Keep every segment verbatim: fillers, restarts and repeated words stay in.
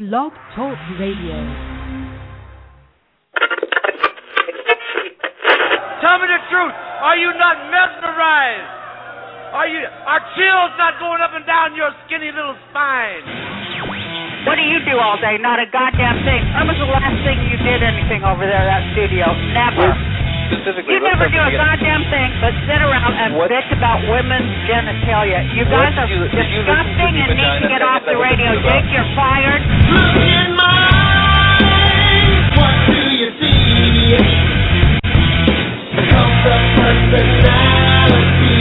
Blog Talk Radio. Tell me the truth. Are you not mesmerized? Are you? Are chills not going up and down your skinny little spine? What do you do all day? Not a goddamn thing. When was the last thing you did anything over there at that studio? Never. Specifically, you never do a goddamn thing but sit around and what? bitch about women's genitalia. You guys what are you, disgusting and need to get off the radio. Jake, you're fired. Look in my eyes. What do you see? Come the personality.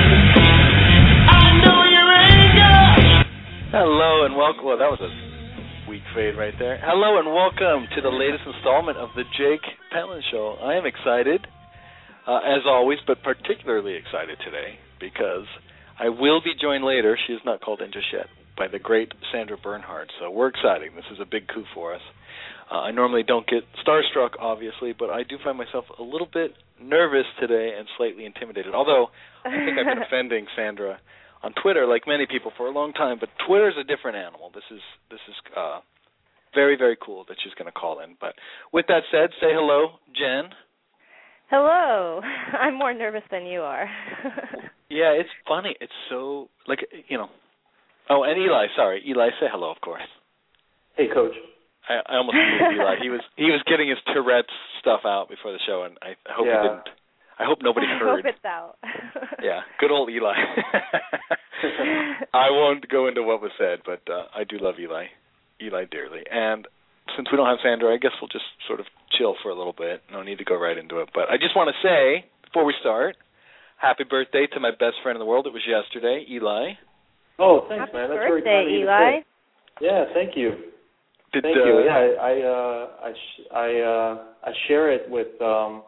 I know your anger. Hello and welcome. Well, that was a weak fade right there. Hello and welcome to the latest installment of the Jake Pentland Show. I am excited, uh, as always, but particularly excited today because I will be joined later. She is not called in just yet, by the great Sandra Bernhard. So we're excited. This is a big coup for us. Uh, I normally don't get starstruck, obviously, but I do find myself a little bit nervous today and slightly intimidated. Although I think I've been offending Sandra on Twitter, like many people, for a long time, but Twitter is a different animal. This is this is uh, very, very cool that she's going to call in. But with that said, say hello, Jen. Hello. I'm more nervous than you are. Yeah, it's funny. It's so, like, you know. Oh, and Eli, sorry. Eli, say hello, of course. Hey, Coach. I, I almost moved Eli. He was he was getting his Tourette's stuff out before the show, and I, I hope yeah. he didn't. I hope nobody heard. I hope it's out. Yeah, good old Eli. I won't go into what was said, but uh, I do love Eli, Eli dearly. And since we don't have Sandra, I guess we'll just sort of chill for a little bit. No need to go right into it. But I just want to say, before we start, happy birthday to my best friend in the world. It was yesterday, Eli. Oh, thanks, happy man. That's birthday, very kind of you Eli. to say. Yeah, thank you. Did, thank uh, you. Yeah, I I uh, I sh- I, uh, I share it with um,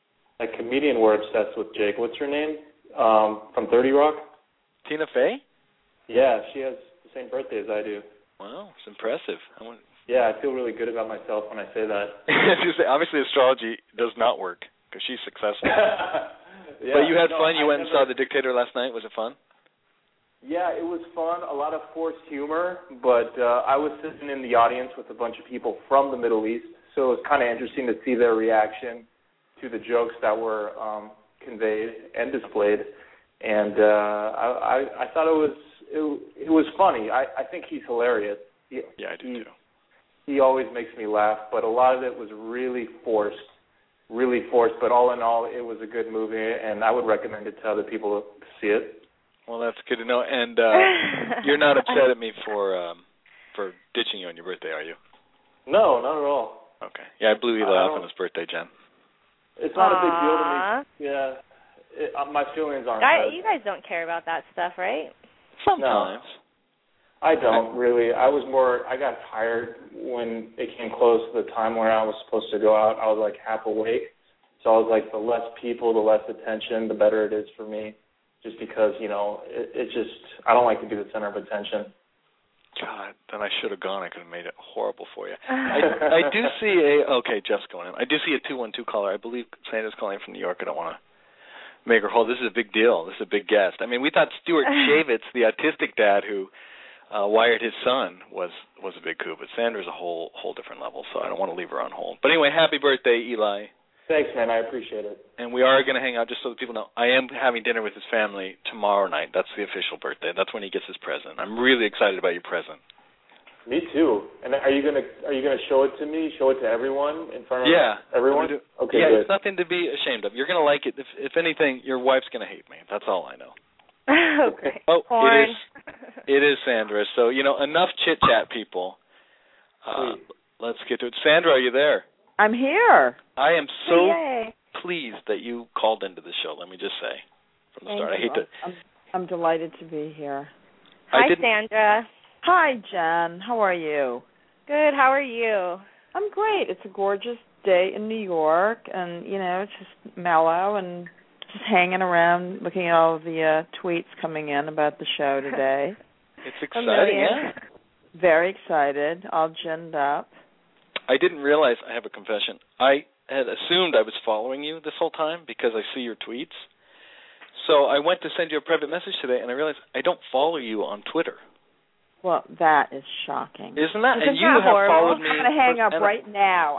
a comedian we're obsessed with, Jake. What's her name? Um, from thirty Rock? Tina Fey? Yeah, she has the same birthday as I do. Wow, it's impressive. I want... Yeah, I feel really good about myself when I say that. Obviously, astrology does not work because she's successful. Yeah, but you had no, fun. You I went never... and saw The Dictator last night. Was it fun? Yeah, it was fun. A lot of forced humor, but uh, I was sitting in the audience with a bunch of people from the Middle East, so it was kind of interesting to see their reaction to the jokes that were um, conveyed and displayed. And uh, I, I, I thought it was it, it was funny. I, I think he's hilarious. He, yeah, I do he, too. He always makes me laugh, but a lot of it was really forced, really forced. But all in all, it was a good movie, and I would recommend it to other people to see it. Well, that's good to know. And uh, you're not upset at me for um, for ditching you on your birthday, are you? No, not at all. Okay. Yeah, I blew Eli off on his birthday, Jen. It's not Aww. a big deal to me. Yeah, it, uh, my feelings aren't. I, hurt. you guys don't care about that stuff, right? Sometimes. No, I don't really. I was more. I got tired when it came close to the time where I was supposed to go out. I was like half awake, so I was like, the less people, the less attention, the better it is for me. Just because, you know, it, it just, I don't like to be the center of attention. God, then I should have gone. I could have made it horrible for you. I, I do see a, okay, Jeff's going in. I do see a two one two caller. I believe Sandra's calling from New York. I don't want to make her hold. This is a big deal. This is a big guest. I mean, we thought Stuart Shavitz, the autistic dad who uh, wired his son, was was a big coup, but Sandra's a whole whole different level, so I don't want to leave her on hold. But anyway, happy birthday, Eli. Thanks, man. I appreciate it. And we are going to hang out, just so that people know, I am having dinner with his family tomorrow night. That's the official birthday. That's when he gets his present. I'm really excited about your present. Me too. And are you gonna are you gonna show it to me? Show it to everyone in front of yeah. everyone? Okay, yeah, good. It's nothing to be ashamed of. You're going to like it. If, if anything, your wife's going to hate me. That's all I know. Okay. Oh, Porn. it is. It is Sandra. So, you know, enough chit chat, people. Uh, let's get to it. Sandra, are you there? I'm here. I am so Yay. pleased that you called into the show. Let me just say from the Thank start. you. I hate to. I'm, I'm delighted to be here. Hi, I Sandra. Hi, Jen. How are you? Good. How are you? I'm great. It's a gorgeous day in New York, and, you know, it's just mellow and just hanging around looking at all of the uh, tweets coming in about the show today. It's exciting, yeah. Very excited. All ginned up. I didn't realize, I have a confession, I had assumed I was following you this whole time because I see your tweets. So I went to send you a private message today, and I realized I don't follow you on Twitter. Well, that is shocking. Isn't that? Isn't and you that have horrible? followed me. I'm going to hang up for, right now.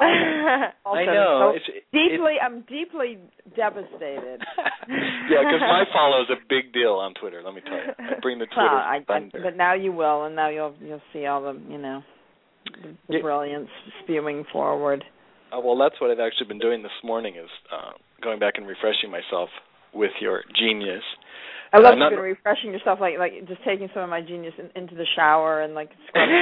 I know. So it's, deeply, it's, I'm deeply devastated. yeah, because my follow is a big deal on Twitter. Let me tell you, I bring the Twitter well, I, I, thunder. but now you will, and now you'll you'll see all the you know the, the yeah. brilliance spewing forward. Uh, well, that's what I've actually been doing this morning is uh, going back and refreshing myself with your genius. I love uh, not, you've been refreshing yourself, like like just taking some of my genius in, into the shower and like scrubbing.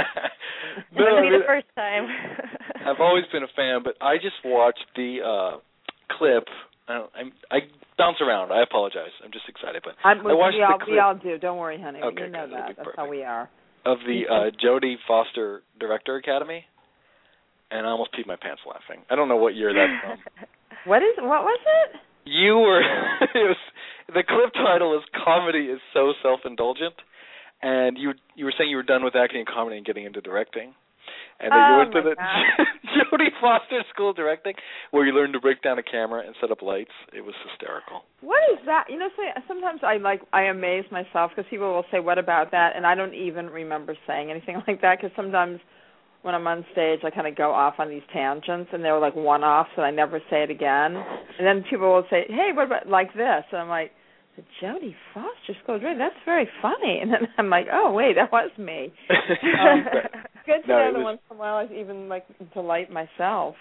It wouldn't be the first time. I've always been a fan, but I just watched the uh, clip. I, don't, I'm, I bounce around. I apologize. I'm just excited, but I'm, I watched we all, the clip. We all do. Don't worry, honey. Okay, you know good. that. That's perfect. how we are. Of the uh, Jodie Foster Director Academy, and I almost peed my pants laughing. I don't know what year that's from. What is? What was it? You were. It was, the clip title is "Comedy is so self-indulgent," and you you were saying you were done with acting and comedy and getting into directing, and then oh you went to the God. Jodie Foster School of Directing, where you learned to break down a camera and set up lights. It was hysterical. What is that? You know, say, sometimes I like I amaze myself because people will say, "What about that?" and I don't even remember saying anything like that because sometimes when I'm on stage, I kind of go off on these tangents, and they were like one-offs, and I never say it again. And then people will say, "Hey, what about like this?" And I'm like, "The Jodie Foster School of Directing, that's very funny." And then I'm like, "Oh, wait, that was me." um, good to no, know that was... once in a while I even like delight myself.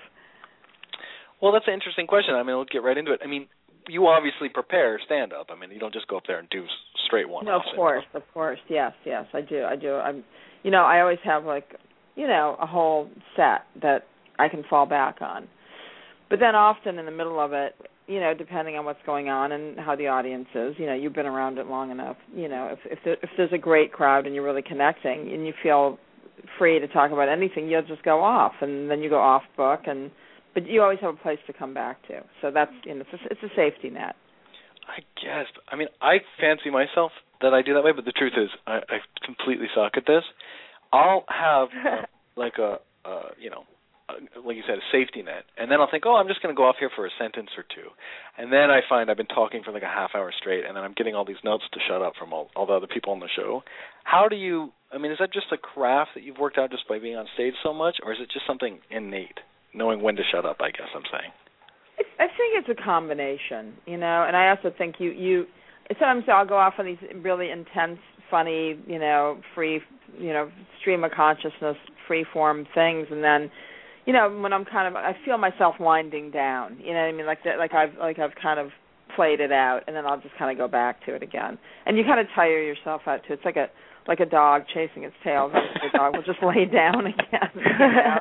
Well, that's an interesting question. I mean, let's get right into it. I mean, you obviously prepare stand-up. I mean, you don't just go up there and do straight one-offs. No, of course, of course, yes, yes, I do, I do. I'm, you know, I always have like, you know, a whole set that I can fall back on. But then often in the middle of it, you know, depending on what's going on and how the audience is, you know, you've been around it long enough. You know, if if, there, if there's a great crowd and you're really connecting and you feel free to talk about anything, you'll just go off, and then you go off book, and but you always have a place to come back to. So that's, you know, it's a, it's a safety net. I guess. I mean, I fancy myself that I do that way, but the truth is I, I completely suck at this. I'll have uh, like a, uh, you know, uh, like you said, a safety net, and then I'll think, oh, I'm just going to go off here for a sentence or two, and then I find I've been talking for like a half hour straight, and then I'm getting all these notes to shut up from all, all the other people on the show. How do you? I mean, is that just a craft that you've worked out just by being on stage so much, or is it just something innate, knowing when to shut up? I guess I'm saying. It's, I think it's a combination, you know, and I also think you you. Sometimes I'll go off on these really intense, funny, you know, free, you know, stream of consciousness, free form things, and then, you know, when I'm kind of, I feel myself winding down. You know what I mean? Like that, like I've like I've kind of played it out, and then I'll just kind of go back to it again. And you kind of tire yourself out too. It's like a like a dog chasing its tail. The dog will just lay down again. You know?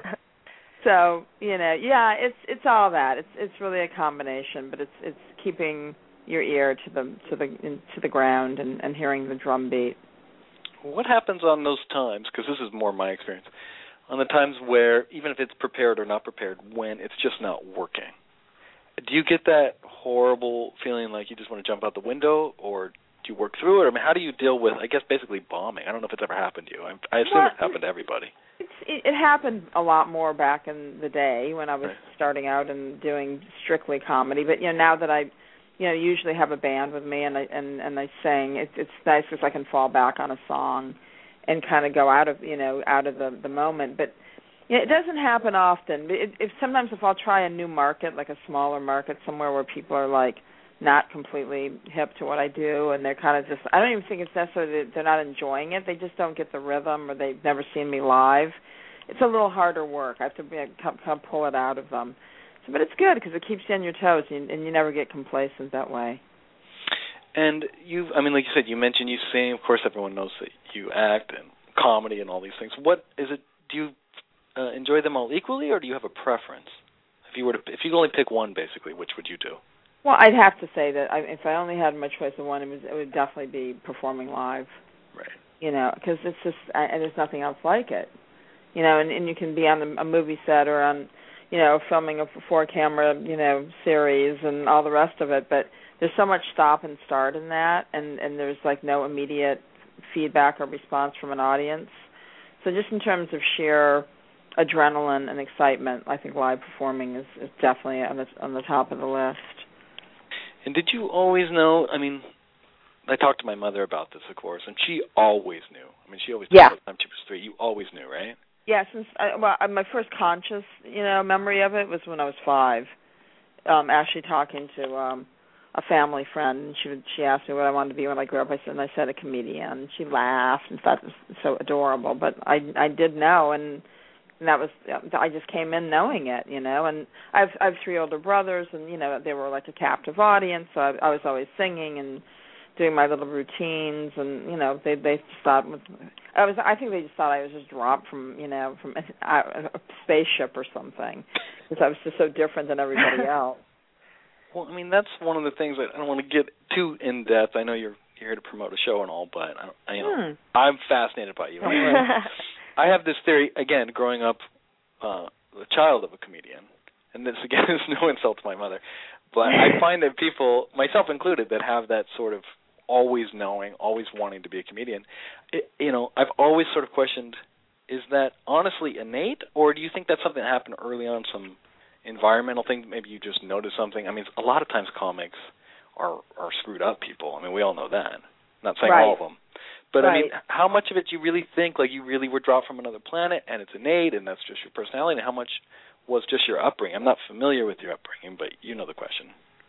So you know, yeah, it's it's all that. It's it's really a combination, but it's it's keeping your ear to the to the in, to the ground and, and hearing the drum beat. What happens on those times? Because this is more my experience. On the times where, even if it's prepared or not prepared, when it's just not working, do you get that horrible feeling like you just want to jump out the window, or do you work through it? I mean, how do you deal with, I guess, basically bombing? I don't know if it's ever happened to you. I, I assume well, it happened to everybody. It's, it, it happened a lot more back in the day when I was right. starting out and doing strictly comedy. But you know, now that I, you know, usually have a band with me and I and, and I sing, it, it's nice because I can fall back on a song and kind of go out of, you know, out of the, the moment. But you know, it doesn't happen often. It, if sometimes if I'll try a new market, like a smaller market somewhere where people are like not completely hip to what I do, and they're kind of just, I don't even think it's necessarily that they're not enjoying it. They just don't get the rhythm, or they've never seen me live. It's a little harder work. I have to be, kind of pull it out of them. So, but it's good because it keeps you on your toes, and, and you never get complacent that way. And you, I mean, like you said, you mentioned you sing. Of course, everyone knows that you act and comedy and all these things. What is it? Do you uh, enjoy them all equally, or do you have a preference? If you were to, if you could only pick one, basically, which would you do? Well, I'd have to say that I, if I only had my choice of one, it, was, it would definitely be performing live. Right. You know, because it's just, and there's nothing else like it. You know, and, and you can be on a, a movie set or on, you know, filming a four-camera, you know, series and all the rest of it, but there's so much stop and start in that, and, and there's, like, no immediate feedback or response from an audience. So just in terms of sheer adrenaline and excitement, I think live performing is, is definitely on the, on the top of the list. And did you always know, I mean, I talked to my mother about this, of course, and she always knew. I mean, she always yeah. told me by the time she was three. You always knew, right? Yeah, since I, well, my first conscious, you know, memory of it was when I was five. Um, actually talking to um, a family friend, and she she asked me what I wanted to be when I grew up. I said, and I said a comedian. And she laughed and thought it was so adorable. But I I did know, and, and that was I just came in knowing it, you know. And I've I've three older brothers, and you know they were like a captive audience. So I, I was always singing and doing my little routines, and you know they they just thought I was I think they just thought I was just dropped from you know from a, a spaceship or something, because I was just so different than everybody else. Well, I mean that's one of the things that I don't want to get too in depth. I know you're you're here to promote a show and all, but I, you know hmm. I'm fascinated by you. I have this theory again, growing up uh, the child of a comedian, and this again is no insult to my mother, but I find that people, myself included, that have that sort of always knowing, always wanting to be a comedian, it, you know, I've always sort of questioned, is that honestly innate, or do you think that's something that happened early on, some environmental thing, maybe you just noticed something? I mean, a lot of times comics are, are screwed up people. I mean, we all know that. I'm not saying right. all of them. But, right. I mean, how much of it do you really think, like, you really were dropped from another planet and it's innate and that's just your personality, and how much was just your upbringing? I'm not familiar with your upbringing, but you know the question.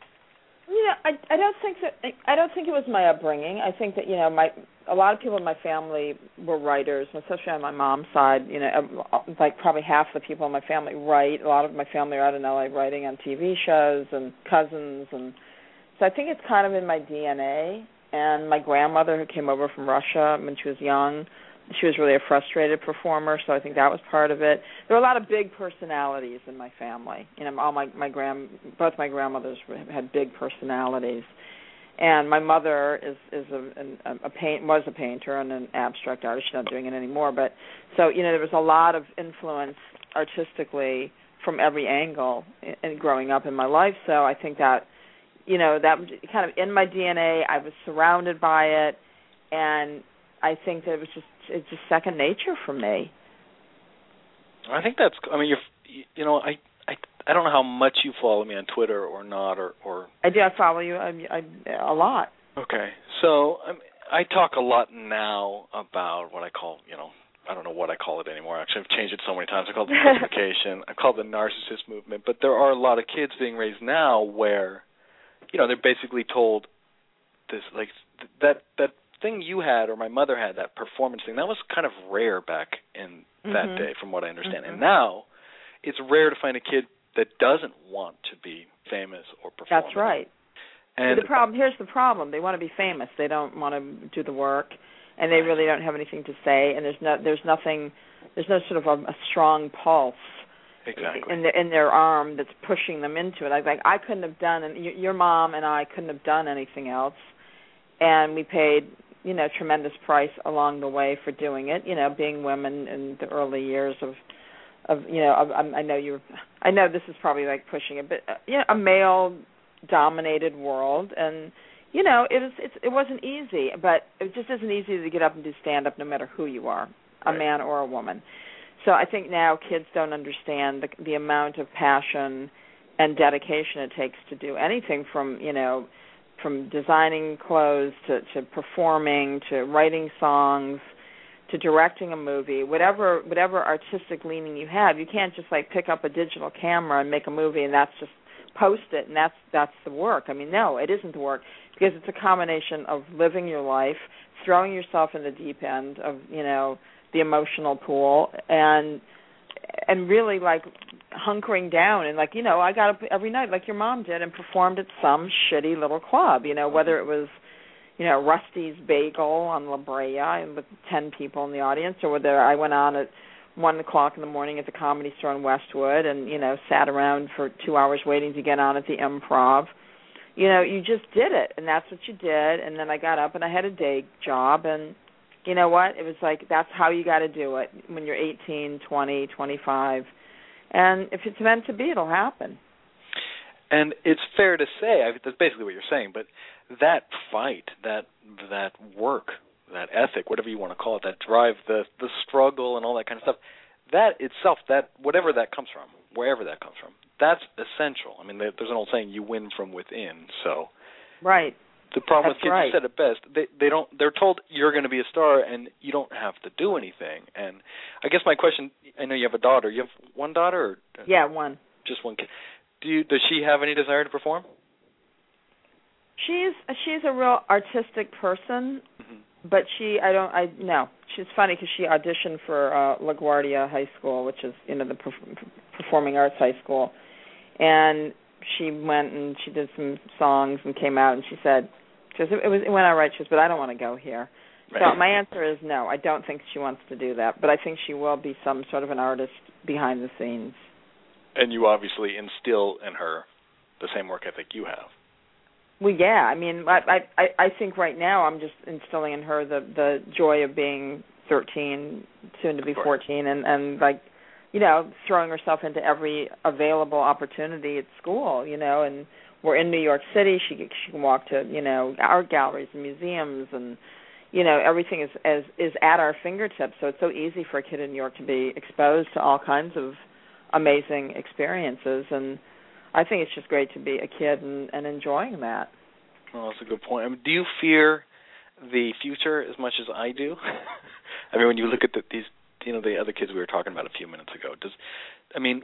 You know, I I don't think that I don't think it was my upbringing. I think that you know my a lot of people in my family were writers, especially on my mom's side. You know, like probably half the people in my family write. A lot of my family are out in L A writing on T V shows, and cousins, and so I think it's kind of in my D N A. And my grandmother, who came over from Russia when she was young, she was really a frustrated performer, so I think that was part of it. There were a lot of big personalities in my family. You know, all my my grand both my grandmothers had big personalities, and my mother is is a, a, a paint was a painter and an abstract artist. She's not doing it anymore, but so you know there was a lot of influence artistically from every angle in, in growing up in my life. So I think that you know that was kind of in my D N A. I was surrounded by it, and I think that it was just it's just second nature for me. I think that's. I mean, you're. You know, I, I, I don't know how much you follow me on Twitter or not, or. or I do. I follow you. I, I, a lot. Okay, so I, mean, I talk a lot now about what I call, you know, I don't know what I call it anymore. Actually, I've changed it so many times. I call it the justification. I call it the narcissist movement. But there are a lot of kids being raised now where, you know, they're basically told this, like that that. thing you had or my mother had, that performance thing, that was kind of rare back in that mm-hmm. day from what I understand. Mm-hmm. And now it's rare to find a kid that doesn't want to be famous or perform. That's right. And the problem here's the problem. They want to be famous. They don't want to do the work, and they really don't have anything to say, and there's no there's nothing there's no sort of a, a strong pulse exactly. in the, in their arm that's pushing them into it. I like I couldn't have done and your mom and I couldn't have done anything else. And we paid you know, tremendous price along the way for doing it. You know, being women in the early years of, of you know, I, I know you. I know this is probably like pushing it, but uh, you know, a male-dominated world, and you know, it was it's, it wasn't easy, but it just isn't easy to get up and do stand-up, no matter who you are, a right. man or a woman. So I think now kids don't understand the, the amount of passion and dedication it takes to do anything from you know. from designing clothes to, to performing to writing songs to directing a movie, whatever whatever artistic leaning you have, you can't just like pick up a digital camera and make a movie and that's just post it and that's that's the work. I mean, no, it isn't the work because it's a combination of living your life, throwing yourself in the deep end of, you know, the emotional pool and and really like hunkering down and like, you know, I got up every night like your mom did and performed at some shitty little club, you know, whether it was, you know, Rusty's Bagel on La Brea and with ten people in the audience, or whether I went on at one o'clock in the morning at the Comedy Store in Westwood and, you know, sat around for two hours waiting to get on at the Improv. You know, you just did it, and that's what you did, and then I got up and I had a day job, and you know what? It was like that's how you got to do it when you're eighteen, twenty, twenty-five. And if it's meant to be, it'll happen. And it's fair to say, I, that's basically what you're saying, but that fight, that that work, that ethic, whatever you want to call it, that drive, the the struggle and all that kind of stuff, that itself, that whatever that comes from, wherever that comes from, that's essential. I mean, there's an old saying, you win from within, so. Right. The problem That's with kids, right. you said it best. They they don't. They're told you're going to be a star, and you don't have to do anything. And I guess my question: I know you have a daughter. You have one daughter, or Yeah, one. just one kid. Do you? Does she have any desire to perform? She's she's a real artistic person, Mm-hmm. but she I don't I no. She's funny because she auditioned for uh, LaGuardia High School, which is you know the perf- performing arts high school, and she went and she did some songs and came out and she said, she goes, it was it went all right. She goes, but I don't want to go here. Right. So my answer is no. I don't think she wants to do that, but I think she will be some sort of an artist behind the scenes. And you obviously instill in her the same work ethic you have. Well, yeah. I mean, I I I think right now I'm just instilling in her the the joy of being thirteen, soon to be fourteen, and and like, you know, throwing herself into every available opportunity at school. You know, and we're in New York City. She she can walk to you know art galleries and museums, and you know everything is as is at our fingertips. So it's so easy for a kid in New York to be exposed to all kinds of amazing experiences, and I think it's just great to be a kid and, and enjoying that. Well, that's a good point. I mean, do you fear the future as much as I do? I mean, when you look at the, these, you know, the other kids we were talking about a few minutes ago, does, I mean,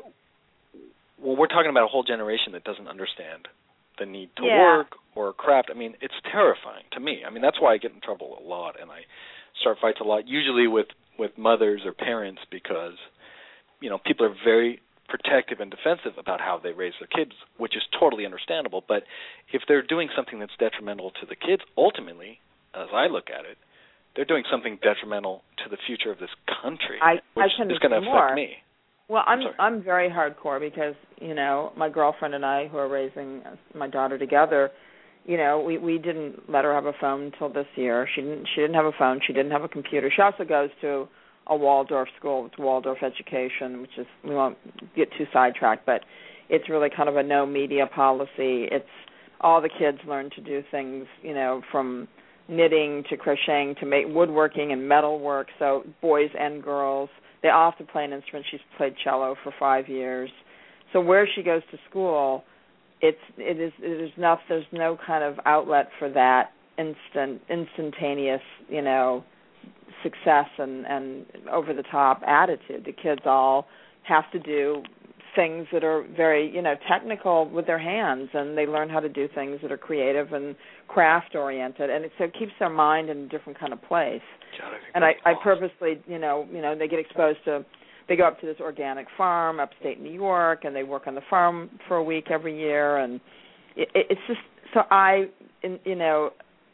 well, we're talking about a whole generation that doesn't understand the need to Yeah. work or craft. I mean, it's terrifying to me. I mean, that's why I get in trouble a lot, and I start fights a lot, usually with, with mothers or parents, because, you know, people are very protective and defensive about how they raise their kids, which is totally understandable. But if they're doing something that's detrimental to the kids, ultimately, as I look at it, they're doing something detrimental to the future of this country, I, which I is going to affect more. me. Well, I'm I'm, I'm very hardcore because you know my girlfriend and I, who are raising my daughter together, you know we we didn't let her have a phone until this year. She didn't she didn't have a phone. She didn't have a computer. She also goes to a Waldorf school. It's Waldorf education, which is, we won't get too sidetracked, but it's really kind of a no media policy. It's all the kids learn to do things, you know, from knitting to crocheting to make woodworking and metalwork. So boys and girls, they all have to play an instrument. She's played cello for five years. So where she goes to school, it's it is it is not there's no kind of outlet for that instant instantaneous, you know, success and, and over-the-top attitude. The kids all have to do things that are very, you know, technical with their hands, and they learn how to do things that are creative and craft-oriented, and it, so it keeps their mind in a different kind of place. God, I and I, I purposely, you know, you know, they get exposed to, they go up to this organic farm upstate New York, and they work on the farm for a week every year, and it, it, it's just, so I, in, you know,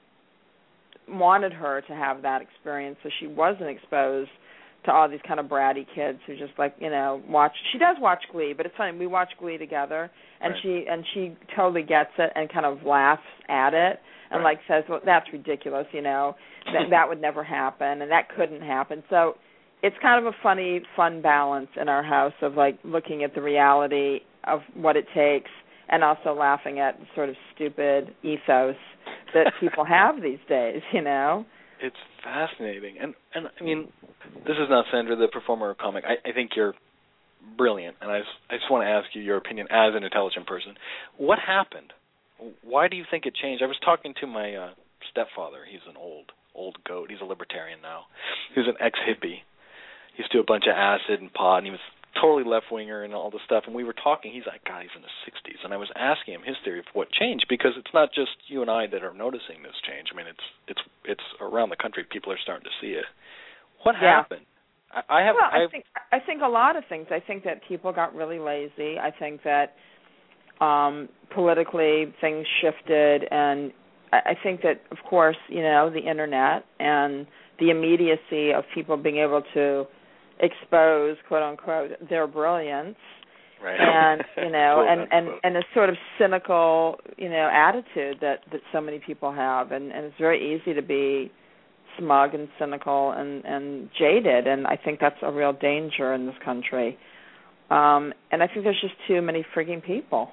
wanted her to have that experience so she wasn't exposed to all these kind of bratty kids who just like, you know, watch. She does watch Glee, but it's funny, we watch Glee together, and right. she and she totally gets it and kind of laughs at it and right. like says, well, that's ridiculous, you know, that that would never happen and that couldn't happen. So it's kind of a funny, fun balance in our house of like looking at the reality of what it takes and also laughing at the sort of stupid ethos that people have these days, you know. It's fascinating. And, and I mean, this is not Sandra, the performer or comic. I, I think you're brilliant, and I just, I just want to ask you your opinion as an intelligent person. What happened? Why do you think it changed? I was talking to my uh, stepfather. He's an old, old goat. He's a libertarian now. He was an ex-hippie. He used to do a bunch of acid and pot, and he was totally left-winger and all this stuff, and we were talking. He's like, God, he's in his sixties, and I was asking him his theory of what changed, because it's not just you and I that are noticing this change. I mean, it's it's it's around the country. People are starting to see it. What yeah. happened? I, I have. Well, I, I think I think a lot of things. I think that people got really lazy. I think that um, politically things shifted, and I, I think that, of course, you know, the internet and the immediacy of people being able to expose, quote unquote, their brilliance, right. and you know, and, and, unquote. and a sort of cynical, you know, attitude that, that so many people have, and, and it's very easy to be smug and cynical and, and jaded, and I think that's a real danger in this country. Um, and I think there's just too many frigging people.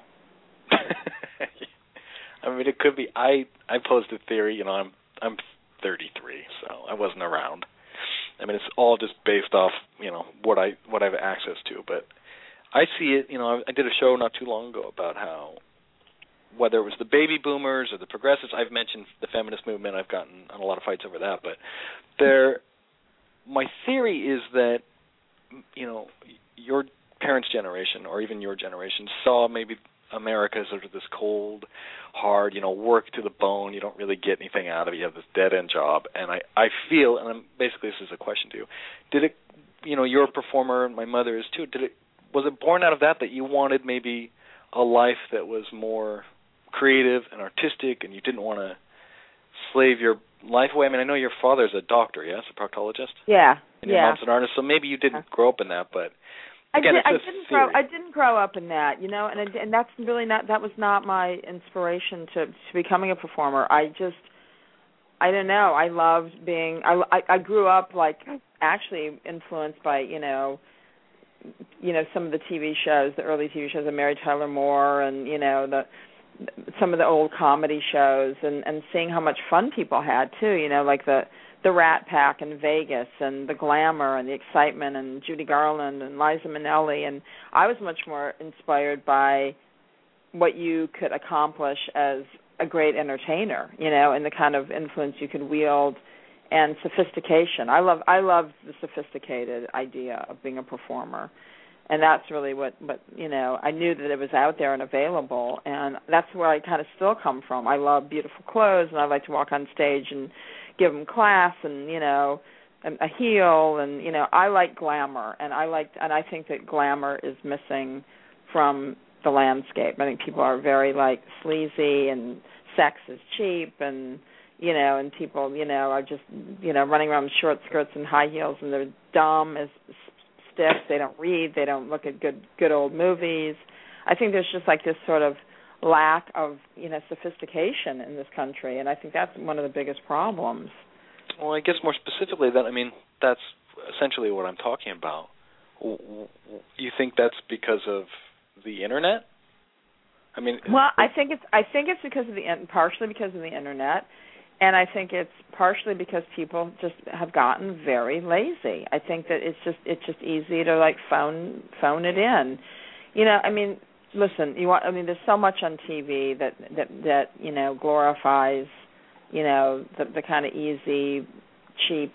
I mean, it could be. I I posed a theory. You know, I'm I'm thirty-three, so I wasn't around. I mean, it's all just based off, you know, what I what I have access to. But I see it, you know, I did a show not too long ago about how whether it was the baby boomers or the progressives. I've mentioned the feminist movement. I've gotten in a lot of fights over that. But there, my theory is that, you know, your parents' generation or even your generation saw maybe America as sort of this cold, hard, you know, work to the bone. You don't really get anything out of it. You have this dead-end job. And I, I feel, and I'm, basically this is a question to you, did it, you know, you're a performer, and my mother is too, did it, was it born out of that, that you wanted maybe a life that was more creative and artistic, and you didn't want to slave your life away? I mean, I know your father's a doctor, yes, a proctologist? Yeah, and your yeah. mom's an artist, so maybe you didn't grow up in that, but again, I, did, it's I didn't theory. grow. I didn't grow up in that, you know, and I, and that's really not. That was not my inspiration to to becoming a performer. I just, I don't know. I loved being. I I, I grew up like actually influenced by you know, you know some of the T V shows, the early T V shows of Mary Tyler Moore, and you know the some of the old comedy shows, and and seeing how much fun people had too. You know, like the. the Rat Pack in Vegas and the glamour and the excitement and Judy Garland and Liza Minnelli. And I was much more inspired by what you could accomplish as a great entertainer, you know, and the kind of influence you could wield and sophistication. I love I love the sophisticated idea of being a performer. And that's really what, what, you know, I knew that it was out there and available. And that's where I kind of still come from. I love beautiful clothes, and I like to walk on stage and give them class and, you know, a heel. And, you know, I like glamour. And I like, and I think that glamour is missing from the landscape. I think people are very, like, sleazy, and sex is cheap, and, you know, and people, you know, are just, you know, running around with short skirts and high heels, and they're dumb as stiff. They don't read. They don't look at good good old movies. I think there's just like this sort of lack of, you know, sophistication in this country, and I think that's one of the biggest problems. Well, I guess more specifically, that I mean, that's essentially what I'm talking about. You think that's because of the internet? I mean, well, I think it's I think it's because of the partially because of the internet. And I think it's partially because people just have gotten very lazy. I think that it's just it's just easy to like phone phone it in. You know, I mean, listen, you want I mean there's so much on T V that that, that you know, glorifies, you know, the the kind of easy, cheap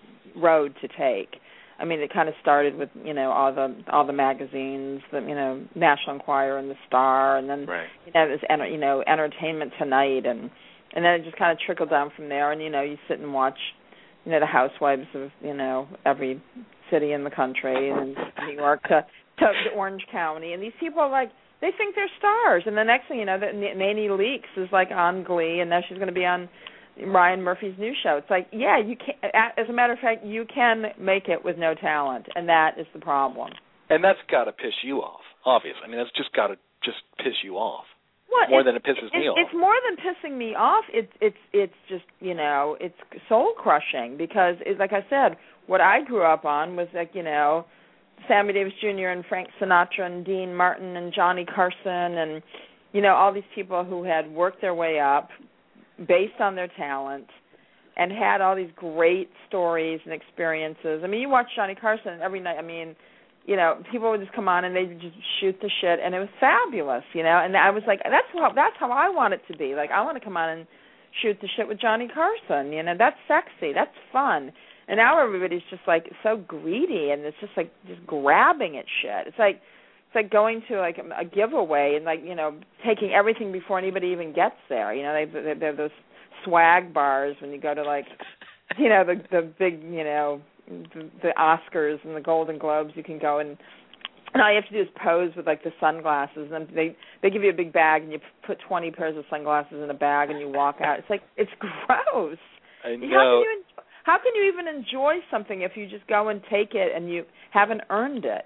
road to take. I mean, it kind of started with, you know, all the all the magazines, the, you know, National Enquirer and the Star, and then right. you know, it was, you know, Entertainment Tonight, and And then it just kind of trickled down from there. And, you know, you sit and watch, you know, the housewives of, you know, every city in the country, and New York to, to Orange County. And these people are like, they think they're stars. And the next thing you know, that Nene Leakes is like on Glee, and now she's going to be on Ryan Murphy's new show. It's like, yeah, you can. As a matter of fact, you can make it with no talent, and that is the problem. And that's got to piss you off, obviously. I mean, that's just got to just piss you off. Well, more than it pisses me it's, off. It's more than pissing me off. It's it's it's just, you know, it's soul crushing because, it, like I said, what I grew up on was like, you know, Sammy Davis Junior and Frank Sinatra and Dean Martin and Johnny Carson and, you know, all these people who had worked their way up based on their talent and had all these great stories and experiences. I mean, you watch Johnny Carson every night. I mean, you know, people would just come on and they'd just shoot the shit, and it was fabulous, you know. And I was like, that's how that's how I want it to be. Like, I want to come on and shoot the shit with Johnny Carson, you know. That's sexy, that's fun. And now everybody's just like so greedy, and it's just like just grabbing at shit. It's like it's like going to like a, a giveaway and like, you know, taking everything before anybody even gets there. You know, they they, they have those swag bars when you go to like, you know, the the big, you know, The, the Oscars and the Golden Globes. You can go and, and all you have to do is pose with like the sunglasses, and then they they give you a big bag, and you put twenty pairs of sunglasses in a bag, and you walk out. It's like, it's gross. I know. How can you enjoy, how can you even enjoy something if you just go and take it and you haven't earned it?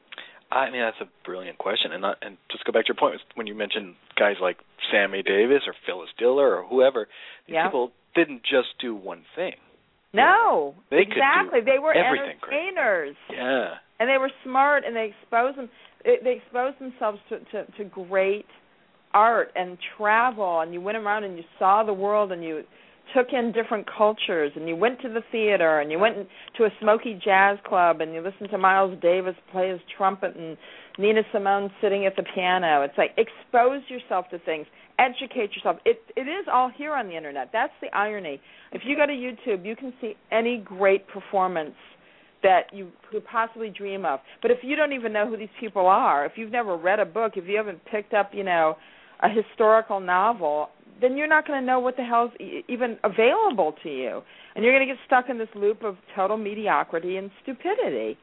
I mean, that's a brilliant question, and not, and just go back to your point when you mentioned guys like Sammy Davis or Phyllis Diller or whoever. These yeah. people didn't just do one thing. No, they exactly. Could do they were great. entertainers. Yeah, and they were smart, and they exposed them. They exposed themselves to, to, to great art and travel, and you went around and you saw the world, and you took in different cultures, and you went to the theater, and you went to a smoky jazz club, and you listened to Miles Davis play his trumpet, and Nina Simone sitting at the piano. It's like expose yourself to things, educate yourself. It it is all here on the internet. That's the irony. If you go to YouTube, you can see any great performance that you could possibly dream of. But if you don't even know who these people are, if you've never read a book, if you haven't picked up, you know, a historical novel, then you're not going to know what the hell's e- even available to you. And you're going to get stuck in this loop of total mediocrity and stupidity.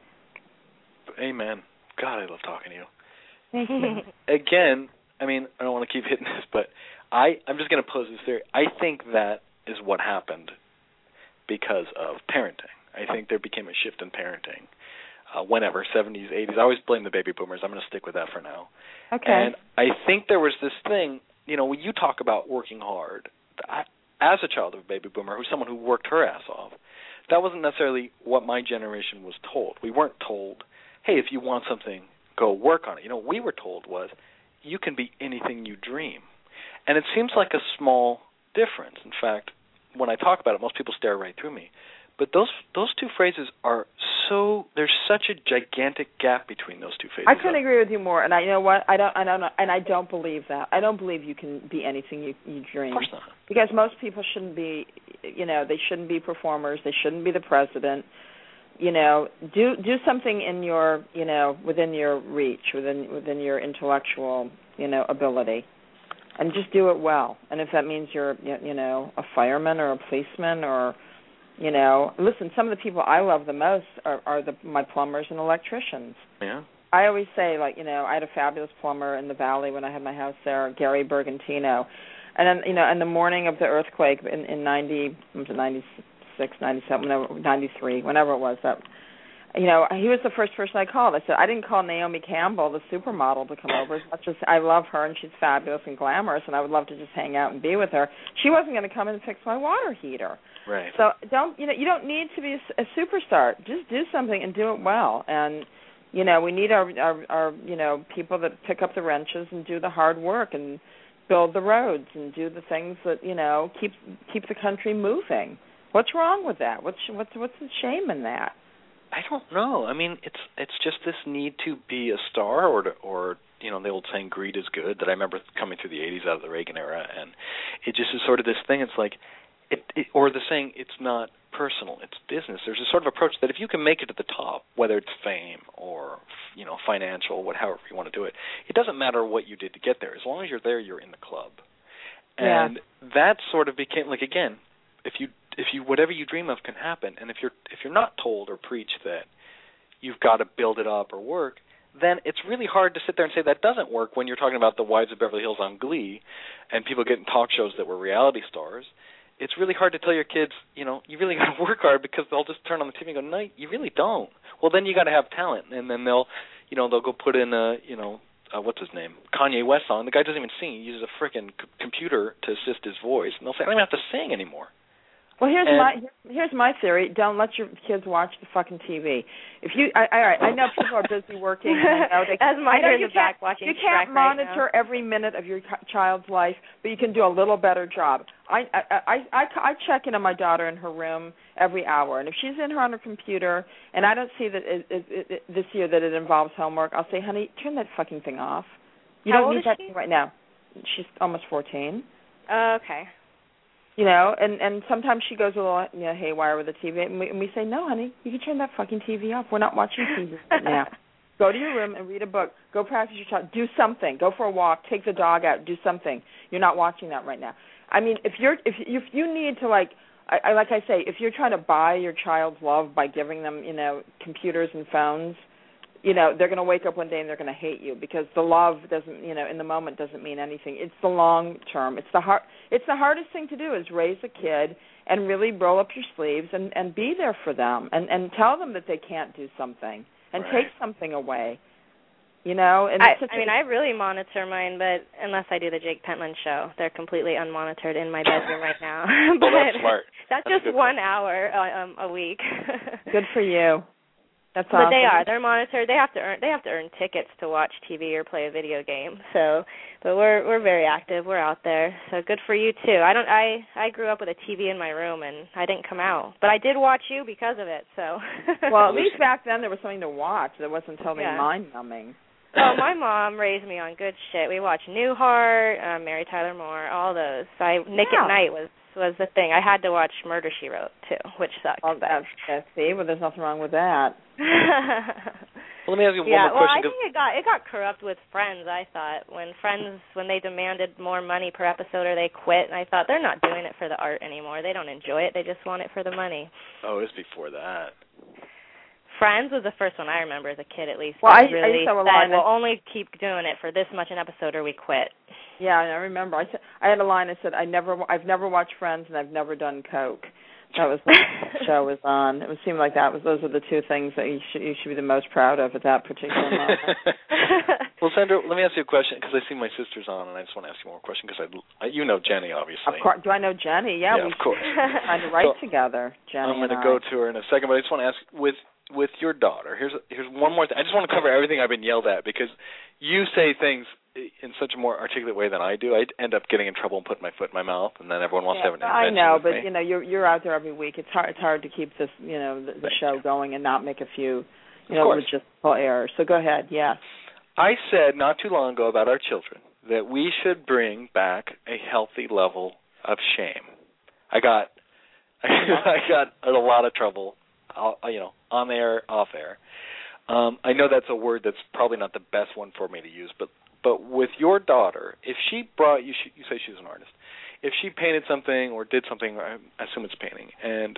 Amen. God, I love talking to you. Thank you. Again, I mean, I don't want to keep hitting this, but I, I'm just going to pose this theory. I think that is what happened because of parenting. I think there became a shift in parenting. Uh, whenever, seventies, eighties. I always blame the baby boomers. I'm going to stick with that for now. Okay. And I think there was this thing, you know, when you talk about working hard, I, as a child of a baby boomer, who's someone who worked her ass off, that wasn't necessarily what my generation was told. We weren't told, hey, if you want something, go work on it. You know, what we were told was, you can be anything you dream. And it seems like a small difference. In fact, when I talk about it, most people stare right through me. But those those two phrases are so, there's such a gigantic gap between those two phases. I couldn't agree with you more, and I you know what I don't I don't know, and I don't believe that. I don't believe you can be anything you, you dream. Of course not. Because most people shouldn't be, you know, they shouldn't be performers. They shouldn't be the president. You know, do do something in your, you know, within your reach, within within your intellectual, you know, ability, and just do it well. And if that means you're, you know, a fireman or a policeman or, you know, listen, some of the people I love the most are, are the my plumbers and electricians. Yeah. I always say, like, you know, I had a fabulous plumber in the Valley when I had my house there, Gary Bergantino. And then, you know, in the morning of the earthquake in, in ninety, was it ninety-six, ninety-seven, whenever, ninety-three, whenever it was, that, you know, he was the first person I called. I said, I didn't call Naomi Campbell, the supermodel, to come over. As much as I love her and she's fabulous and glamorous and I would love to just hang out and be with her, she wasn't going to come in and fix my water heater. Right. So don't, you know, you don't need to be a, a superstar. Just do something and do it well. And, you know, we need our, our, our, you know, people that pick up the wrenches and do the hard work and build the roads and do the things that, you know, keep keep the country moving. What's wrong with that? What's what's what's the shame in that? I don't know. I mean, it's it's just this need to be a star, or to, or you know, the old saying, greed is good, that I remember coming through the eighties out of the Reagan era, and it just is sort of this thing. It's like, it, it or the saying, it's not personal, it's business. There's a sort of approach that if you can make it to the top, whether it's fame or, you know, financial, what however you want to do it, it doesn't matter what you did to get there. As long as you're there, you're in the club. And yeah. that sort of became, like, again, if you if you whatever you dream of can happen, and if you're if you're not told or preached that you've got to build it up or work, then it's really hard to sit there and say that doesn't work when you're talking about the Wives of Beverly Hills on Glee and people getting talk shows that were reality stars. It's really hard to tell your kids, you know, you really got to work hard, because they'll just turn on the T V and go, no, you really don't. Well, then you got to have talent, and then they'll, you know, they'll go put in a, you know, uh, what's his name, Kanye West song. The guy doesn't even sing. He uses a freaking c- computer to assist his voice, and they'll say, I don't even have to sing anymore. Well, here's and, my here's my theory. Don't let your kids watch the fucking T V. If you, I, all right, I know people are busy working. I know they, As mine I know are in you the back can't, watching you can't Shrek monitor right now. every minute of your child's life, but you can do a little better job. I, I I I I check in on my daughter in her room every hour, and if she's in her on her computer, and I don't see that it, it, it, it, this year that it involves homework, I'll say, honey, turn that fucking thing off. You How don't old need is that she? right now. She's almost fourteen. Uh, okay. You know, and, and sometimes she goes a little, you know, haywire with the T V, and we, and we say, no, honey, you can turn that fucking T V off. We're not watching T V right now. Go to your room and read a book. Go practice your child. Do something. Go for a walk. Take the dog out. Do something. You're not watching that right now. I mean, if you're if you, if you need to, like, I, I like I say, if you're trying to buy your child's love by giving them, you know, computers and phones, you know, they're going to wake up one day and they're going to hate you, because the love doesn't, you know, in the moment doesn't mean anything. It's the long term. It's the hard. It's the hardest thing to do is raise a kid and really roll up your sleeves and, and be there for them and, and tell them that they can't do something and right. take something away. You know, and I, it's I mean, I really monitor mine, but unless I do the Jake Pentland show, they're completely unmonitored in my bedroom right now. but well, that's smart. That's, that's just one hour uh, um, a week. Good for you. That's but awesome. they are. They're monitored. They have to earn. They have to earn tickets to watch T V or play a video game. So, but we're we're very active. We're out there. So good for you too. I don't. I I grew up with a T V in my room, and I didn't come out. But I did watch you because of it. So. Well, at least back then there was something to watch. That wasn't totally Yeah. mind-numbing. Oh, my mom raised me on good shit. We watched Newhart, um, Mary Tyler Moore, all those. I Nick Yeah. at Night was was the thing. I had to watch Murder, She Wrote too, which sucked. Oh, that's, that's, see, well, there's nothing wrong with that. Well, let me ask you one yeah, more well, question. I think it got it got corrupt with Friends. I thought when Friends when they demanded more money per episode or they quit, and I thought they're not doing it for the art anymore. They don't enjoy it. They just want it for the money. Oh, it was before that. Friends was the first one I remember as a kid, at least. Well, I I- I really used to have a said, line that- we'll only keep doing it for this much an episode or we quit. Yeah, I remember. I said I had a line that said, "I never, I've never watched Friends, and I've never done coke." That was what the show was on. It would seem like that was those are the two things that you should you should be the most proud of at that particular moment. Well, Sandra, let me ask you a question because I see my sister's on, and I just want to ask you one more question because I, you know Jenny, obviously. Of course, do I know Jenny? Yeah, Yeah, we of course. tried to write So, together. Jenny I'm going to and go I. to her in a second, but I just want to ask with with your daughter. Here's here's one more thing. I just want to cover everything I've been yelled at because you say things in such a more articulate way than I do. I end up getting in trouble and putting my foot in my mouth, and then everyone wants Yeah, to have an I intervention know, with but me. you know, you're you're out there every week. It's hard. It's hard to keep this, you know, the, the show going and not make a few, you Of know, course. logistical errors. So go ahead. Yes. I said not too long ago about our children that we should bring back a healthy level of shame. I got I got in a lot of trouble, uh, you know, on air, off air. Um, I know that's a word that's probably not the best one for me to use, but but with your daughter, if she brought you, she, you say she's an artist. If she painted something or did something, I assume it's painting. And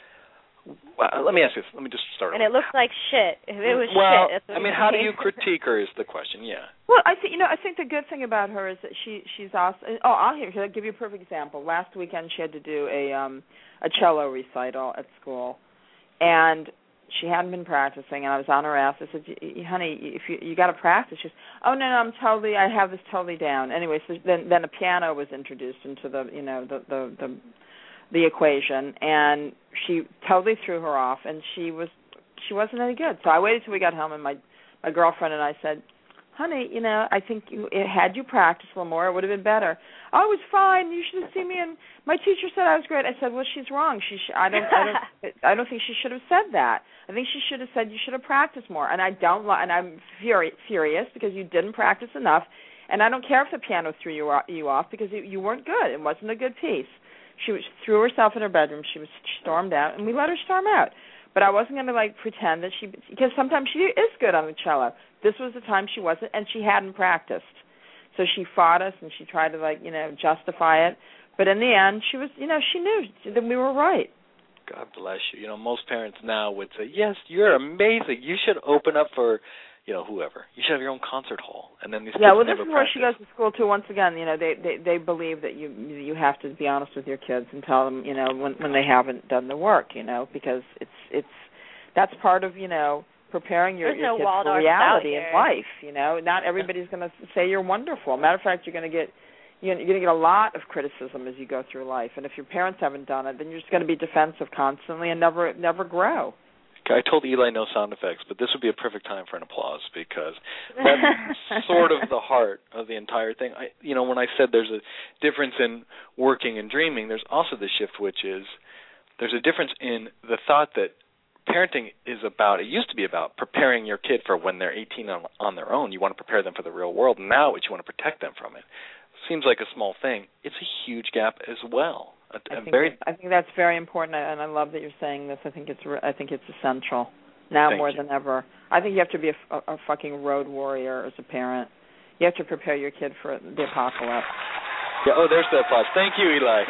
well, let me ask you this. Let me just start. And it looks like shit. If it was well, shit. That's what I mean, it how do means. you critique her is the question. Yeah. Well, I think you know. I think the good thing about her is that she she's awesome. Oh, I'll hear. I'll give you a perfect example. Last weekend, she had to do a um a cello recital at school, and she hadn't been practicing. And I was on her ass. I said, "Honey, if you you got to practice." She says, "Oh no, no, I'm totally. I have this totally down." Anyway, so then then a piano was introduced into the you know the the the, the equation, and she totally threw her off, and she was she wasn't any good. So I waited till we got home, and my my girlfriend and I said, "Honey, you know, I think you it, had you practiced a little more, it would have been better." "Oh, it was fine. You should have seen me." And my teacher said I was great. I said, "Well, she's wrong. She, sh- I don't, I don't, I don't think she should have said that. I think she should have said you should have practiced more." And I don't, li- and I'm furi- furious because you didn't practice enough. And I don't care if the piano threw you o- you off because you, you weren't good. It wasn't a good piece. She was, threw herself in her bedroom. She was stormed out, and we let her storm out. But I wasn't going to like pretend that she, because sometimes she is good on the cello. This was the time she wasn't, and she hadn't practiced. So she fought us, and she tried to like, you know, justify it. But in the end, she was, you know, she knew that we were right. God bless you. You know, most parents now would say, "Yes, you're amazing. You should open up for, you know, whoever. You should have your own concert hall." And then these Yeah, kids well, this never is where she practice. goes to school too. Once again, you know, they they they believe that you you have to be honest with your kids and tell them, you know, when when they haven't done the work, you know, because it's it's that's part of, you know, preparing your, There's your no kids Waldorf for reality style in here. life. You know, not everybody's going to say you're wonderful. Matter of fact, you're going to get you're going to get a lot of criticism as you go through life. And if your parents haven't done it, then you're just going to be defensive constantly and never never grow. I told Eli no sound effects, but this would be a perfect time for an applause because that's sort of the heart of the entire thing. I, you know, when I said there's a difference in working and dreaming, there's also the shift, which is there's a difference in the thought that parenting is about, it used to be about preparing your kid for when they're eighteen on, on their own. You want to prepare them for the real world. Now you want to protect them from it. Seems like a small thing. It's a huge gap as well. A, I a think very that, I think that's very important, and I love that you're saying this. I think it's re- I think it's essential now Thank more you. than ever. I think you have to be a, a, a fucking road warrior as a parent. You have to prepare your kid for the apocalypse. Yeah, oh, there's the applause. Thank you, Eli.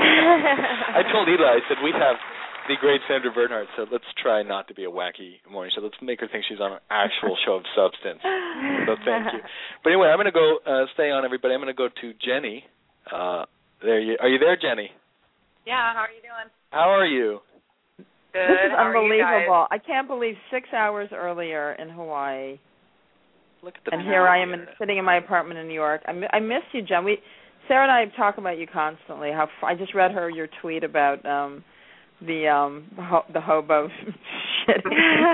I told Eli, I said, we have the great Sandra Bernhardt, so let's try not to be a wacky morning show. Let's make her think she's on an actual show of substance. So thank you. But anyway, I'm going to go uh, stay on, everybody. I'm going to go to Jenny. Uh, there you Are you there, Jenny? Yeah, how are you doing? How are you? Good. This is How are you guys? unbelievable. I can't believe six hours earlier in Hawaii. Look at the And here I am in, sitting in my apartment in New York. I, I miss you, Jen. We, Sarah and I talk about you constantly. How f- I just read her your tweet about um, the um ho- the hobo shit.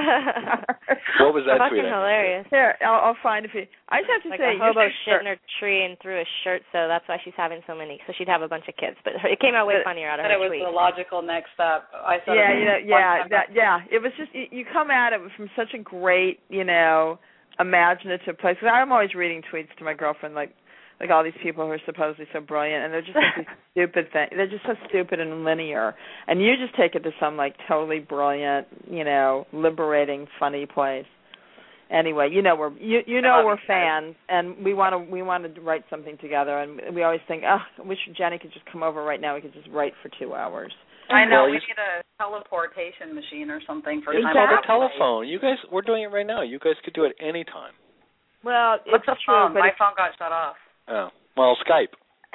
What was that Fucking tweet? hilarious. Here, I'll, I'll find if you. I just have to Like say, a hobo you shit in her tree and threw a shirt, so that's why she's having so many. So she'd have a bunch of kids, but her, it came out way funnier out of And her it was tweet. the logical next step. I said yeah, it you know, one yeah, time. that, yeah. It was just you, you come at it from such a great, you know, imaginative place. Because I'm always reading tweets to my girlfriend, like, like all these people who are supposedly so brilliant, and they're just like these stupid things. They're just so stupid and linear, and you just take it to some like totally brilliant, you know, liberating, funny place. Anyway, you know we're you you know we're fans, and we want to we want to write something together, and we always think, oh, I wish Jenny could just come over right now. We could just write for two hours. I know, Well, we you- need a teleportation machine or something for It's time. called a Exactly. telephone. You guys, we're doing it right now. You guys could do it any time. Well, What's it's the true, phone? but My it's, phone got shut off. Oh, well, Skype.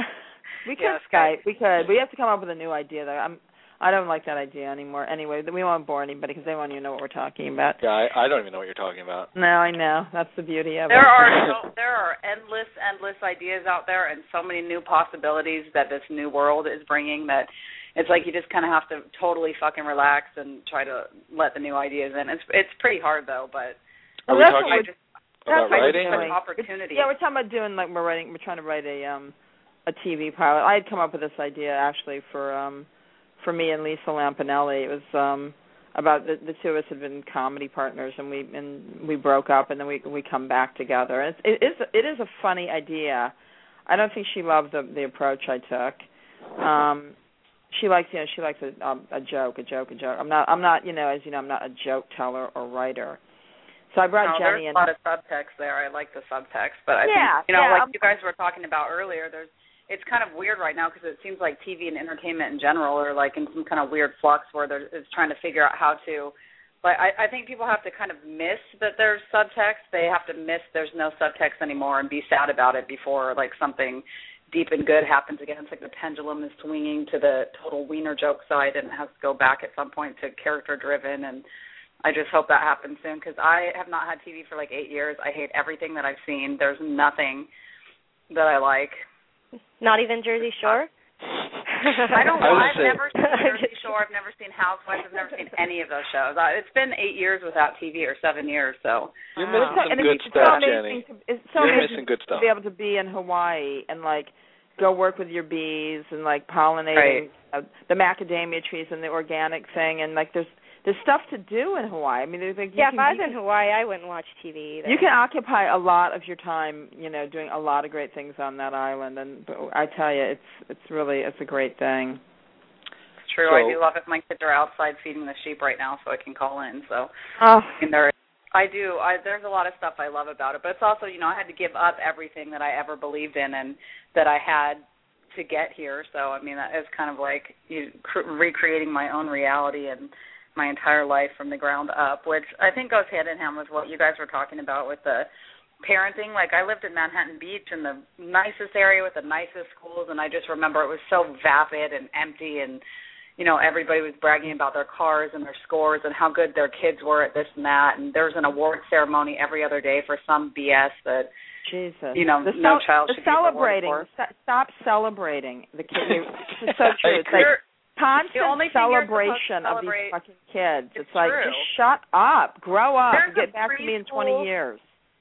we could Yeah, Skype. Skype. We could. We have to come up with a new idea though. I'm. I don't like that idea anymore. Anyway, we won't bore anybody because they won't even know what we're talking about. Yeah, I, I don't even know what you're talking about. No, I know. That's the beauty of There it. are so, there are endless, endless ideas out there, and so many new possibilities that this new world is bringing. That it's like you just kind of have to totally fucking relax and try to let the new ideas in. It's it's pretty hard though, but Are Well, we that's talking what I just about what we're writing? doing. or- opportunity. Yeah, we're talking about doing like we're writing. We're trying to write a um a T V pilot. I had come up with this idea actually for um for me and Lisa Lampanelli. It was um about the, the two of us had been comedy partners, and we and we broke up, and then we we come back together. And it's, it is it is a funny idea. I don't think she loved the the approach I took. Um, she likes you know she likes a um, a joke, a joke, a joke. I'm not I'm not you know as you know I'm not a joke teller or writer. So I brought no, Jenny there's in. a lot of subtext there. I like the subtext, but I Yeah, think you know, yeah, like I'm- you guys were talking about earlier, there's it's kind of weird right now because it seems like T V and entertainment in general are like in some kind of weird flux where they're it's trying to figure out how to. Like I, I think people have to kind of miss that there's subtext. They have to miss there's no subtext anymore and be sad about it before like something deep and good happens again. It's like the pendulum is swinging to the total wiener joke side and it has to go back at some point to character driven. And I just hope that happens soon because I have not had T V for like eight years. I hate everything that I've seen. There's nothing that I like. Not even Jersey Shore? I don't I know. would I've say- never seen Jersey Shore. I've never seen Housewives. I've never seen any of those shows. Uh, It's been eight years without T V or seven years, so. You're Wow. missing some And good it's so stuff, amazing Jenny. to- It's so You're amazing missing good stuff. to be able to be in Hawaii and like go work with your bees and like pollinating Right. uh, the macadamia trees and the organic thing and like there's there's stuff to do in Hawaii. I mean, there's like you Yeah, can, if I you was in can- Hawaii, I wouldn't watch T V either. you can occupy a lot of your time, you know, doing a lot of great things on that island, and but I tell you, it's it's really it's a great thing. It's true. So- I do love it. My kids are outside feeding the sheep right now, so I can call in. So, Oh, I mean, there, I do. I, there's a lot of stuff I love about it, but it's also, you know, I had to give up everything that I ever believed in and that I had to get here. So, I mean, that is kind of like you, cr- recreating my own reality and my entire life from the ground up, which I think goes hand in hand with what you guys were talking about with the parenting. Like, I lived in Manhattan Beach in the nicest area with the nicest schools, and I just remember it was so vapid and empty, and, you know, everybody was bragging about their cars and their scores and how good their kids were at this and that, and there was an award ceremony every other day for some B S that, Jesus. you know, the no cel- child the should be rewarded celebrating. for. St- Stop celebrating the kid. It's so true. It's like You're- constant The only thing you're supposed to celebration of these celebrate- fucking kids. It's It's, like, true. just shut up, grow up, There's and get a back to me in twenty preschool- years.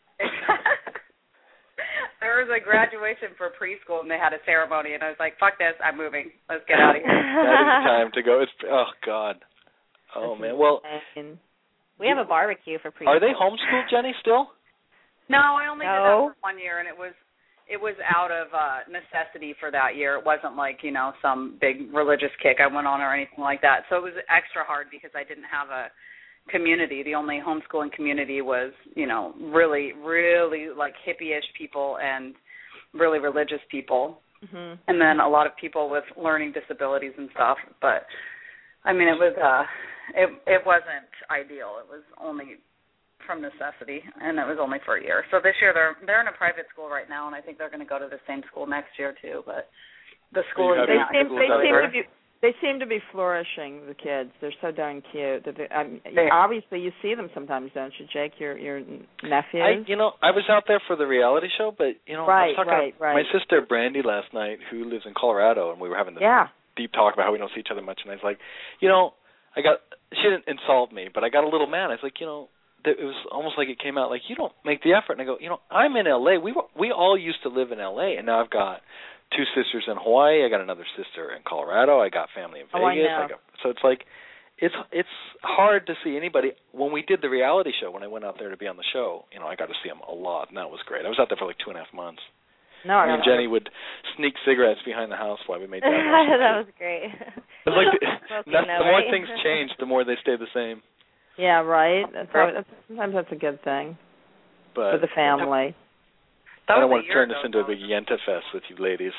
There was a graduation for preschool, and they had a ceremony, and I was like, fuck this, I'm moving. Let's get out of here. That is time to go. It's oh God. Oh man. Well, And we have a barbecue for preschool. are they homeschooled, Jenny? Still? No, I only did No. that for one year, and it was it was out of uh, necessity for that year. It wasn't like, you know, some big religious kick I went on or anything like that. So it was extra hard because I didn't have a community. The only homeschooling community was, you know, really, really like hippie-ish people and really religious people. mm-hmm. And then a lot of people with learning disabilities and stuff. But, I mean, it was uh, it it wasn't ideal. It was only from necessity, and it was only for a year. So this year they're they're in a private school right now, and I think they're going to go to the same school next year too. But the school you is They have not. seem schools they out seem there? to be they seem to be flourishing. The kids, they're so darn cute. That they, I mean, They- obviously, you see them sometimes, don't you, Jake? Your your nephews. I, you know, I was out there for the reality show, but you know, I Right, was talking right, to right. my sister Brandy last night, who lives in Colorado, and we were having this yeah. deep talk about how we don't see each other much, and I was like, you know, I got she didn't insult me, but I got a little mad. I was like, you know, it was almost like it came out like, you don't make the effort. And I go, you know, I'm in L A. We we all used to live in L A, and now I've got two sisters in Hawaii. I got another sister in Colorado. I got family in Vegas. Oh, I know. I got, so it's like, it's it's hard to see anybody. When we did the reality show, when I went out there to be on the show, you know, I got to see them a lot, and that was great. I was out there for like two and a half months. No, I Me and Jenny would sneak cigarettes behind the house while we made that. That was great. It was like the, Smoking that's, though, the more right? things change, the more they stay the same. Yeah, right. That's, that's, sometimes that's a good thing But for the family. That I don't was want a to year turn this ago, into a though. big Yenta fest with you ladies.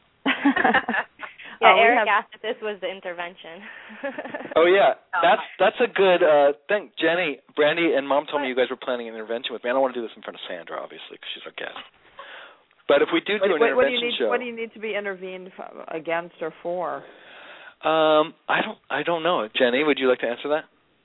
Yeah, Oh, we Eric have- asked if this was the intervention. Oh yeah, that's that's a good uh, thing. Jenny, Brandy, and Mom told me you guys were planning an intervention with me. I don't want to do this in front of Sandra, obviously, because she's our guest. But if we do do what, an what, what do intervention you need? show, What do you need to be intervened f- against or for? um, I don't, I don't know. Jenny, would you like to answer that?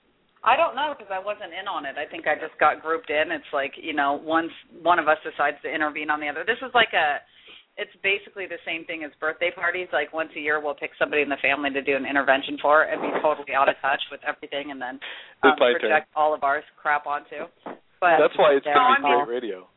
I don't know because I wasn't in on it. I think I just got grouped in. It's like, you know, once one of us decides to intervene on the other. This is like a, it's basically the same thing as birthday parties. Like once a year we'll pick somebody in the family to do an intervention for and be totally out of touch with everything and then um, project all of our crap onto. But that's why it's no, going to be I mean, great radio.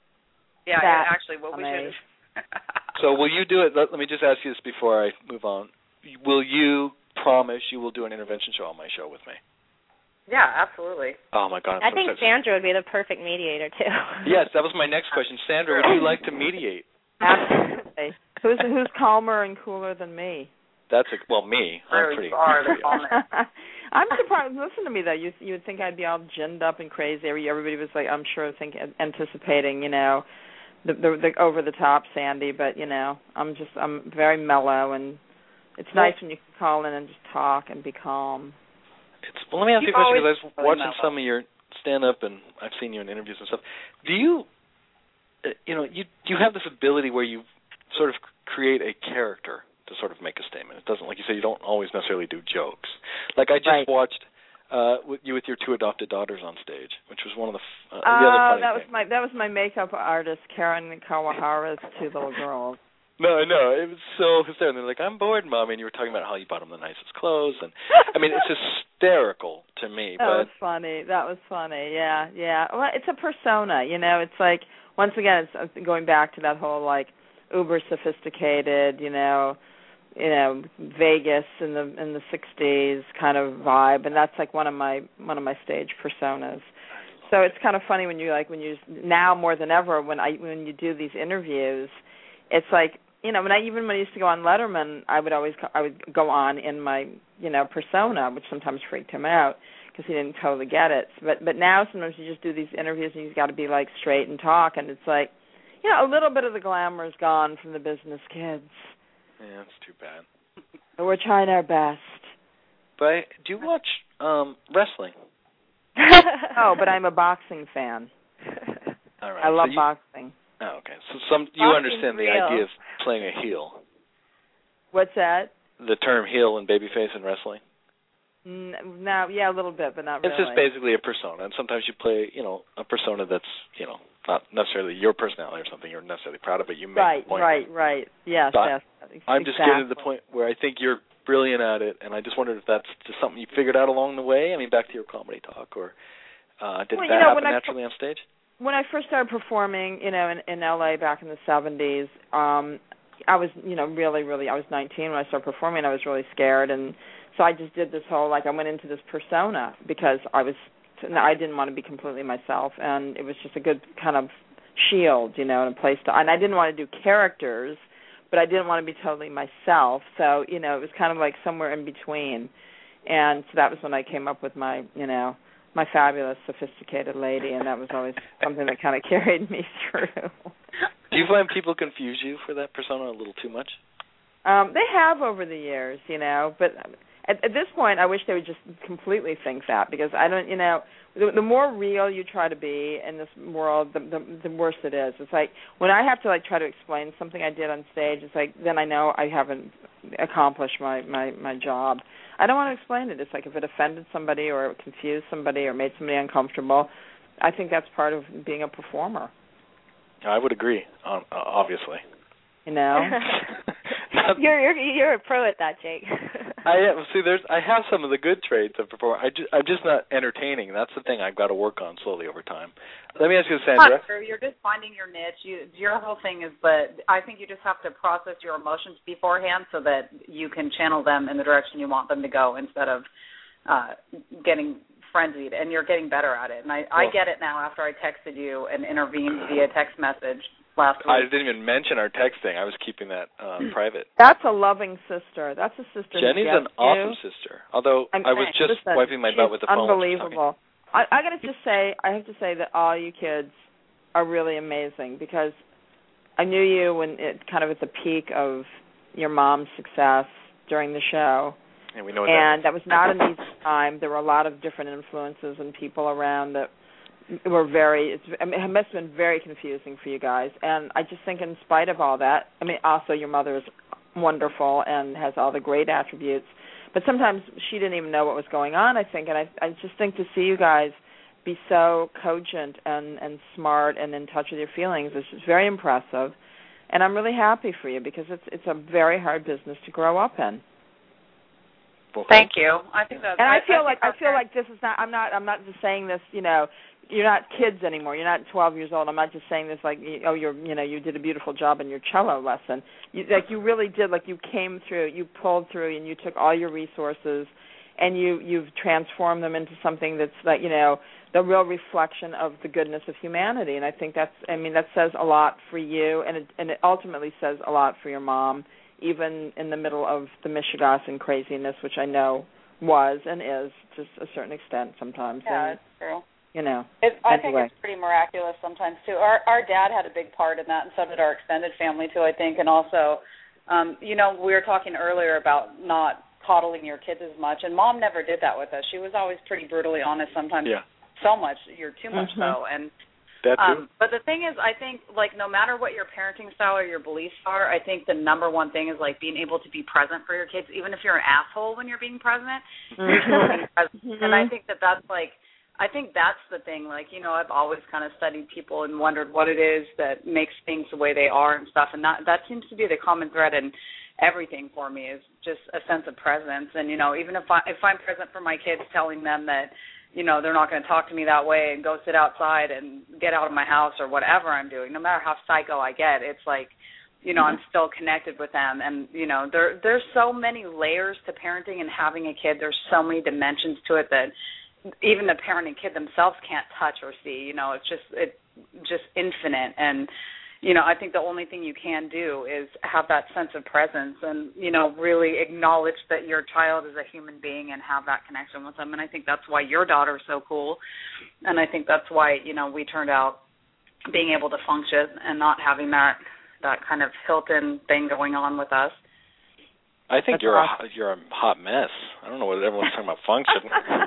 Yeah, That's yeah, actually, what we amazing. should. So will you do it? Let, let me just ask you this before I move on. Will you promise you will do an intervention show on my show with me? Yeah, absolutely. Oh, my God. I'm I so think excited. Sandra would be the perfect mediator, too. Yes, that was my next question. Sandra, would you like to mediate? Absolutely. Who's who's calmer and cooler than me? That's a, well, me. I'm pretty. Are the pretty calmest. I'm surprised. Listen to me though. You you would think I'd be all ginned up and crazy. Everybody was like, I'm sure, think anticipating, you know, the the, the over the top Sandy. But you know, I'm just I'm very mellow, and it's nice when you can call in and just talk and be calm. It's, well, let me ask you a You've question because I always was really watching mellow. some of your stand-up, and I've seen you in interviews and stuff. Do you, uh, you know, you you have this ability where you sort of create a character to sort of make a statement. It doesn't, like you said, you don't always necessarily do jokes. Like I just Right. watched uh, with you with your two adopted daughters on stage, which was one of the, f- uh, Oh, the other funny that was things. my that was my makeup artist, Karen Kawahara's two little girls. No, no, it was so hysterical. They're like, I'm bored, Mommy, and you were talking about how you bought them the nicest clothes. And I mean, it's hysterical to me. That but was funny. That was funny. Yeah, yeah. Well, it's a persona, you know. It's like, once again, it's going back to that whole like uber sophisticated, you know, you know, Vegas in the in the sixties kind of vibe, and that's like one of my one of my stage personas. So it's kind of funny when you like when you now more than ever when I when you do these interviews, it's like, you know, when I even when I used to go on Letterman, I would always I would go on in my, you know, persona, which sometimes freaked him out because he didn't totally get it. But but now sometimes you just do these interviews and you've got to be like straight and talk, and it's like, you know, a little bit of the glamour is gone from the business kids. yeah, it's too bad. But we're trying our best. But do you watch um, wrestling? Oh, but I'm a boxing fan. All right. I love so you, boxing. Oh, okay. So some you Boxing's understand the real. idea of playing a heel, What's that? the term heel and babyface in wrestling. N- now, yeah, a little bit, but not It's really. just basically a persona, and sometimes you play, you know, a persona that's, you know, not necessarily your personality or something you're necessarily proud of, but you make Right, the point. right, right. Yes, But yes. I'm just exactly. getting to the point where I think you're brilliant at it, and I just wondered if that's just something you figured out along the way. I mean, back to your comedy talk, or uh, did Well, that you know, happen when I- naturally on stage? When I first started performing, you know, in, in L A back in the seventies, um, I was, you know, really, really, I was nineteen when I started performing. I was really scared, and so I just did this whole, like, I went into this persona because I was, I didn't want to be completely myself, and it was just a good kind of shield, you know, and a place to, and I didn't want to do characters, but I didn't want to be totally myself, so, you know, it was kind of like somewhere in between, and so that was when I came up with my, you know, my fabulous, sophisticated lady, and that was always something that kind of carried me through. Do you find people confuse you for that persona a little too much? Um, they have over the years, you know, but at, at this point, I wish they would just completely think that, because I don't, you know, the, the more real you try to be in this world, the, the the worse it is. It's like when I have to like try to explain something I did on stage, it's like then I know I haven't accomplished my my my job. I don't want to explain it. It's like if it offended somebody or confused somebody or made somebody uncomfortable, I think that's part of being a performer. I would agree, um, obviously. You know? you're you're you're a pro at that, Jake. I see. There's. I have some of the good traits of performer. I just, I'm just not entertaining. That's the thing I've got to work on slowly over time. Let me ask you, Sandra. You're just finding your niche. You, your whole thing is, but I think you just have to process your emotions beforehand so that you can channel them in the direction you want them to go instead of uh, getting frenzied. And you're getting better at it. And I, Well, I get it now after I texted you and intervened via text message last week. I didn't even mention our texting. I was keeping that uh, private. That's a loving sister. That's a sister. Jenny's who an gets awesome you. sister. Although I'm I was saying, just listen, wiping my she's butt with the phone. unbelievable. I, I got to just say, I have to say that all you kids are really amazing because I knew you when it kind of at the peak of your mom's success during the show. And we know what and that, that was not an easy time. There were a lot of different influences and people around that were very, it's, I mean, it must have been very confusing for you guys. And I just think in spite of all that, I mean, also your mother is wonderful and has all the great attributes. But sometimes she didn't even know what was going on, I think. And I, I just think to see you guys be so cogent and, and smart and in touch with your feelings is just very impressive. And I'm really happy for you because it's it's a very hard business to grow up in. well, Thank you. I think that's. And I feel I like I feel like this is not. I'm not. I'm not just saying this. You know, you're not kids anymore. You're not twelve years old. I'm not just saying this like, oh, you're. You know, you did a beautiful job in your cello lesson. You, like you really did. Like you came through. You pulled through, and you took all your resources, and you you've transformed them into something that's like you know the real reflection of the goodness of humanity. And I think that's. I mean, that says a lot for you, and it, and it ultimately says a lot for your mom. Even in the middle of the Michigasson craziness, which I know was and is to a certain extent sometimes. Yeah, and, it's true. You know. It, I anyway. think it's pretty miraculous sometimes too. Our our dad had a big part in that, and so did our extended family too, I think. And also, um, you know, we were talking earlier about not coddling your kids as much, and Mom never did that with us. She was always pretty brutally honest. Sometimes, yeah. so much, you're too much mm-hmm. so, and. That too. Um, but the thing is, I think, like, no matter what your parenting style or your beliefs are, I think the number one thing is, like, being able to be present for your kids, even if you're an asshole when you're being present. Mm-hmm. You're still being present. Mm-hmm. And I think that that's, like, I think that's the thing. Like, you know, I've always kind of studied people and wondered what it is that makes things the way they are and stuff, and that, that seems to be the common thread in everything for me is just a sense of presence. And, you know, even if, I, if I'm present for my kids, telling them that, you know, they're not going to talk to me that way and go sit outside and get out of my house or whatever I'm doing, no matter how psycho I get, it's like, you know, I'm still connected with them. And, you know, there there's so many layers to parenting and having a kid. There's so many dimensions to it that even the parent and kid themselves can't touch or see. You know, it's just it's just infinite. And, you know, I think the only thing you can do is have that sense of presence and, you know, really acknowledge that your child is a human being and have that connection with them. And I think that's why your daughter is so cool. And I think that's why, you know, we turned out being able to function and not having that, that kind of Hilton thing going on with us. I think That's you're awesome. a you're a hot mess. I don't know what everyone's talking about function.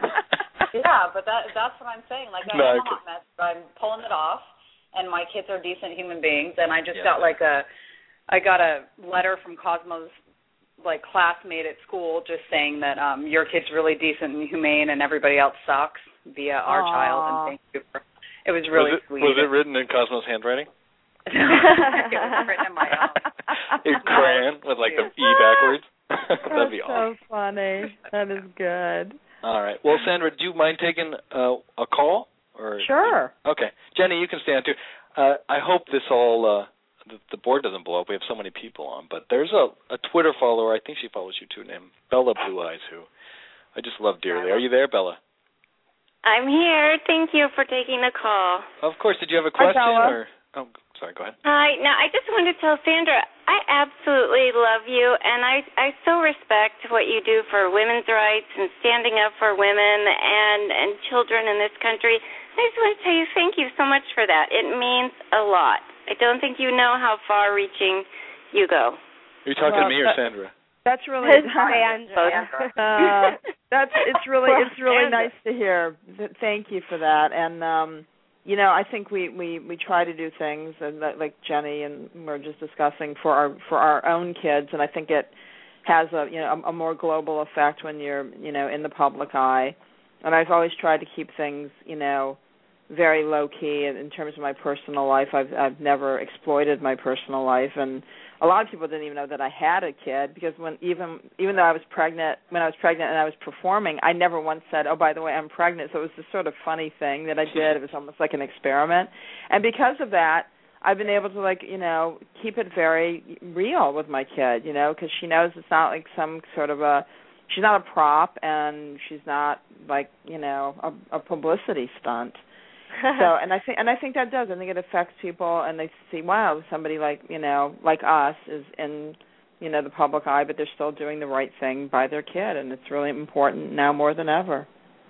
Yeah, but that that's what I'm saying. Like, I No, am I a hot mess, but I'm pulling it off. And my kids are decent human beings, and I just yeah. got like a, I got a letter from Cosmo's like classmate at school just saying that um your kid's really decent and humane, and everybody else sucks via our Aww. child. And thank you for. It was really was it, sweet. Was it written in Cosmo's handwriting? It was written in my own. In crayon with like the E backwards. That'd be That's awesome. so funny. That is good. All right. Well, Sandra, do you mind taking uh, a call? Or Sure. Okay. Jenny, you can stand too. Uh, I hope this all, uh, the, the board doesn't blow up. We have so many people on. But there's a, a Twitter follower, I think she follows you too, named Bella Blue Eyes, who I just love dearly. Are you there, Bella? I'm here. Thank you for taking the call. Of course. Did you have a question? Hi, or Oh, sorry, go ahead. Hi. Now, I just wanted to tell Sandra, I absolutely love you, and I, I so respect what you do for women's rights and standing up for women and, and children in this country. I just want to tell you thank you so much for that. It means a lot. I don't think you know how far-reaching you go. Are you talking well, to me or that, Sandra? That's really Sandra. uh, that's it's really it's really Sandra. nice to hear. Thank you for that. And um, you know, I think we, we, we try to do things, and like Jenny and we're just discussing for our for our own kids, and I think it has a you know a, a more global effect when you're you know in the public eye. And I've always tried to keep things you know very low key in, in terms of my personal life. I've I've never exploited my personal life, and a lot of people didn't even know that I had a kid because when even even though I was pregnant when I was pregnant and I was performing, I never once said, "Oh, by the way, I'm pregnant." So it was this sort of funny thing that I did. It was almost like an experiment, and because of that, I've been able to, like, you know, keep it very real with my kid, you know, because she knows it's not like some sort of a, she's not a prop and she's not like, you know, a, a publicity stunt. So, and I think, and I think that does. I think it affects people, and they see, wow, somebody like, you know, like us is in, you know, the public eye, but they're still doing the right thing by their kid, and it's really important now more than ever.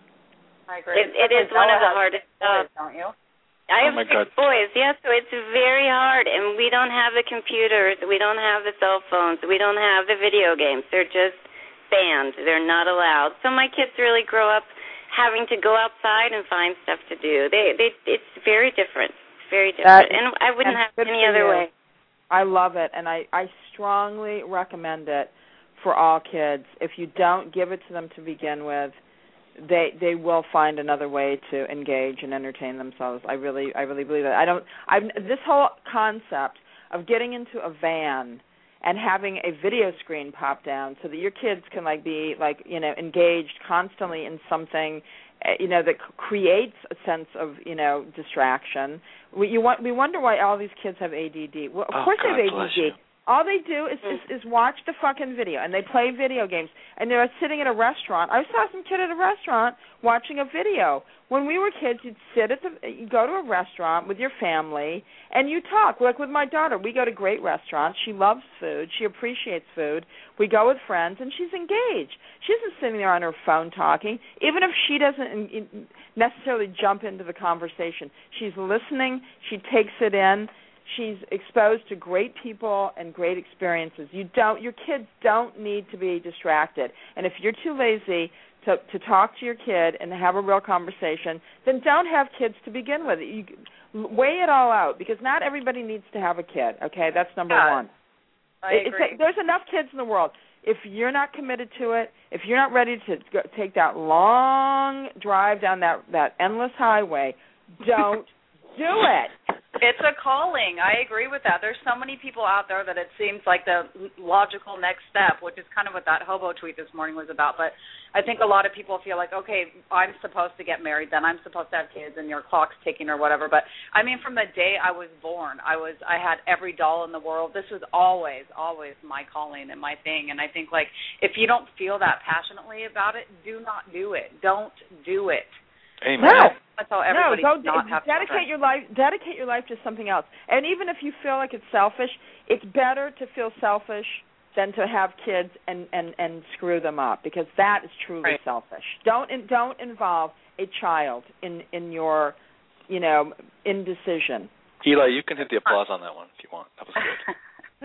I agree. It, it is one of the hardest jobs, don't you? I have oh my six God. boys, yes, so it's very hard, and we don't have the computers, we don't have the cell phones, we don't have the video games. They're just banned. They're not allowed. So my kids really grow up having to go outside and find stuff to do. They, they, it's very different. It's very different, That, and I wouldn't have any other you. way. I love it, and I, I strongly recommend it for all kids. If you don't give it to them to begin with, they they will find another way to engage and entertain themselves. I really I really believe that. I don't I this whole concept of getting into a van and having a video screen pop down so that your kids can like be like, you know, engaged constantly in something, you know, that creates a sense of, you know, distraction. We you want we wonder why all these kids have A D D. Well, of oh, course God they have A D D. bless you. All they do is, is is watch the fucking video, and they play video games, and they're sitting at a restaurant. I saw some kid at a restaurant watching a video. When we were kids, you'd sit at the, you go to a restaurant with your family, and you talk. Like with my daughter, we go to great restaurants. She loves food. She appreciates food. We go with friends, and she's engaged. She isn't sitting there on her phone talking, even if she doesn't necessarily jump into the conversation. She's listening. She takes it in. She's exposed to great people and great experiences. You don't, your kids don't need to be distracted. And if you're too lazy to to talk to your kid and have a real conversation, then don't have kids to begin with. You weigh it all out, because not everybody needs to have a kid. Okay, that's number yeah, one. I it, agree. It's, there's enough kids in the world. If you're not committed to it, if you're not ready to go, take that long drive down that that endless highway, don't do it. It's a calling. I agree with that. There's so many people out there that it seems like the logical next step, which is kind of what that hobo tweet this morning was about. But I think a lot of people feel like, okay, I'm supposed to get married, then I'm supposed to have kids, and your clock's ticking or whatever. But I mean, from the day I was born, I was I had every doll in the world. This was always, always my calling and my thing. And I think, like, if you don't feel that passionately about it, do not do it. Don't do it. Amen. No. That's how everybody no, don't not have dedicate children. your life. Dedicate your life to something else. And even if you feel like it's selfish, it's better to feel selfish than to have kids and, and, and screw them up, because that is truly right. selfish. Don't don't involve a child in in your, you know, indecision. Eli, you can hit the applause on that one if you want. That was good.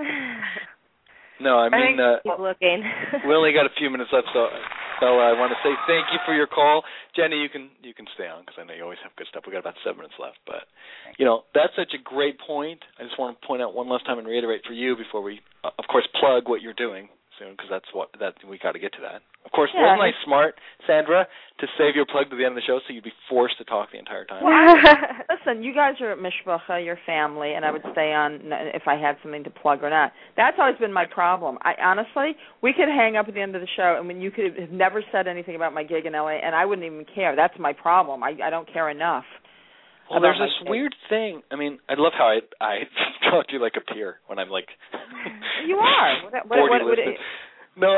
No, I mean, uh, keep looking. we only got a few minutes left, so Bella, I want to say thank you for your call. Jenny, you can you can stay on because I know you always have good stuff. We got about seven minutes left, but you know that's such a great point. I just want to point out one last time and reiterate for you before we, uh, of course, plug what you're doing soon, because that's what that we got to get to that. Of course, yeah. wasn't I smart, Sandra, to save your plug to the end of the show so you'd be forced to talk the entire time? Well, I, listen, you guys are at Mishpacha, your family, and I would stay on if I had something to plug or not. That's always been my problem. I honestly, we could hang up at the end of the show, and when you could have never said anything about my gig in L A, and I wouldn't even care. That's my problem. I, I don't care enough. Well, there's this gig. Weird thing. I mean, I love how I I talk to you like a peer when I'm like. You are. What, what, what, what, what, no,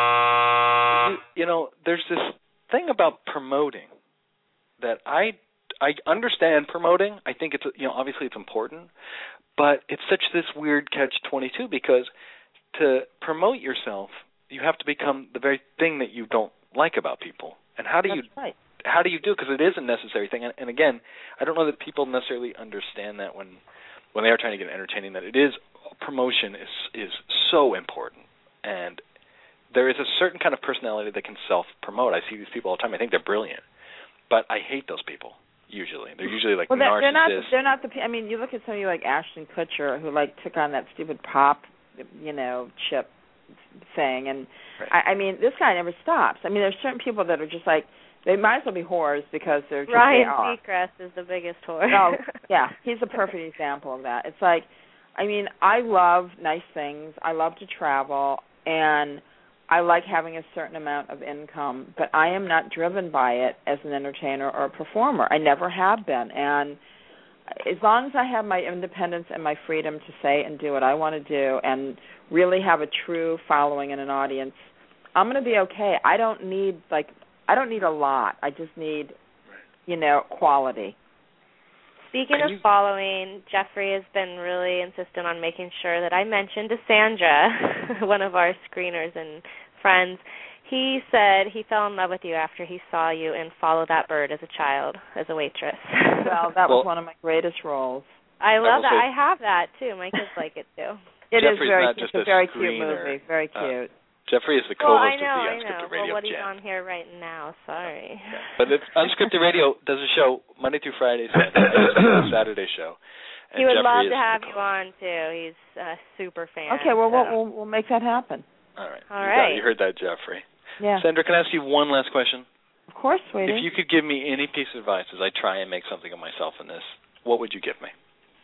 I just you, you know, there's this thing about promoting that I I understand promoting. I think it's, you know, obviously it's important, but it's such this weird catch twenty-two, because to promote yourself, you have to become the very thing that you don't like about people. And how do That's you right. how do you do it? Because it is a necessary thing. And, and again, I don't know that people necessarily understand that when when they are trying to get entertaining, that it is promotion is is so important. And there is a certain kind of personality that can self-promote. I see these people all the time. I think they're brilliant, but I hate those people. Usually, they're usually like well, they're, narcissists. They're not. They're not the. I mean, you look at somebody like Ashton Kutcher, who like took on that stupid pop, you know, chip thing, and right. I, I mean, this guy never stops. I mean, there's certain people that are just like They might as well be whores because they're just Ryan they are. Seacrest is the biggest whore. No, yeah, he's a perfect example of that. It's like, I mean, I love nice things. I love to travel, and I like having a certain amount of income, but I am not driven by it as an entertainer or a performer. I never have been, and as long as I have my independence and my freedom to say and do what I want to do and really have a true following and an audience, I'm going to be okay. I don't need, like, I don't need a lot. I just need, you know, quality. Speaking Can of you... following, Jeffrey has been really insistent on making sure that I mention to Sandra, one of our screeners and friends, he said he fell in love with you after he saw you in Follow That Bird as a child, as a waitress. Well, that well, was one of my greatest roles. I love I that. say, I have that, too. My kids like it, too. It Jeffrey's is very, not just it's a, a very screener. cute movie. Very cute. Uh, Jeffrey is the well, co-host I know, of the I Unscripted know. Radio Well, what he's Jam. on here right now. Sorry. But it's, Unscripted Radio does a show Monday through Friday, Saturday, Saturday show. And he would Jeffrey love to have the you on, too. He's a super fan. Okay, well, so. we'll, we'll, we'll make that happen. All right. All you right. Got it. You heard that, Jeffrey. Yeah. Sandra, can I ask you one last question? Of course, sweetie. If you could give me any piece of advice as I try and make something of myself in this, what would you give me?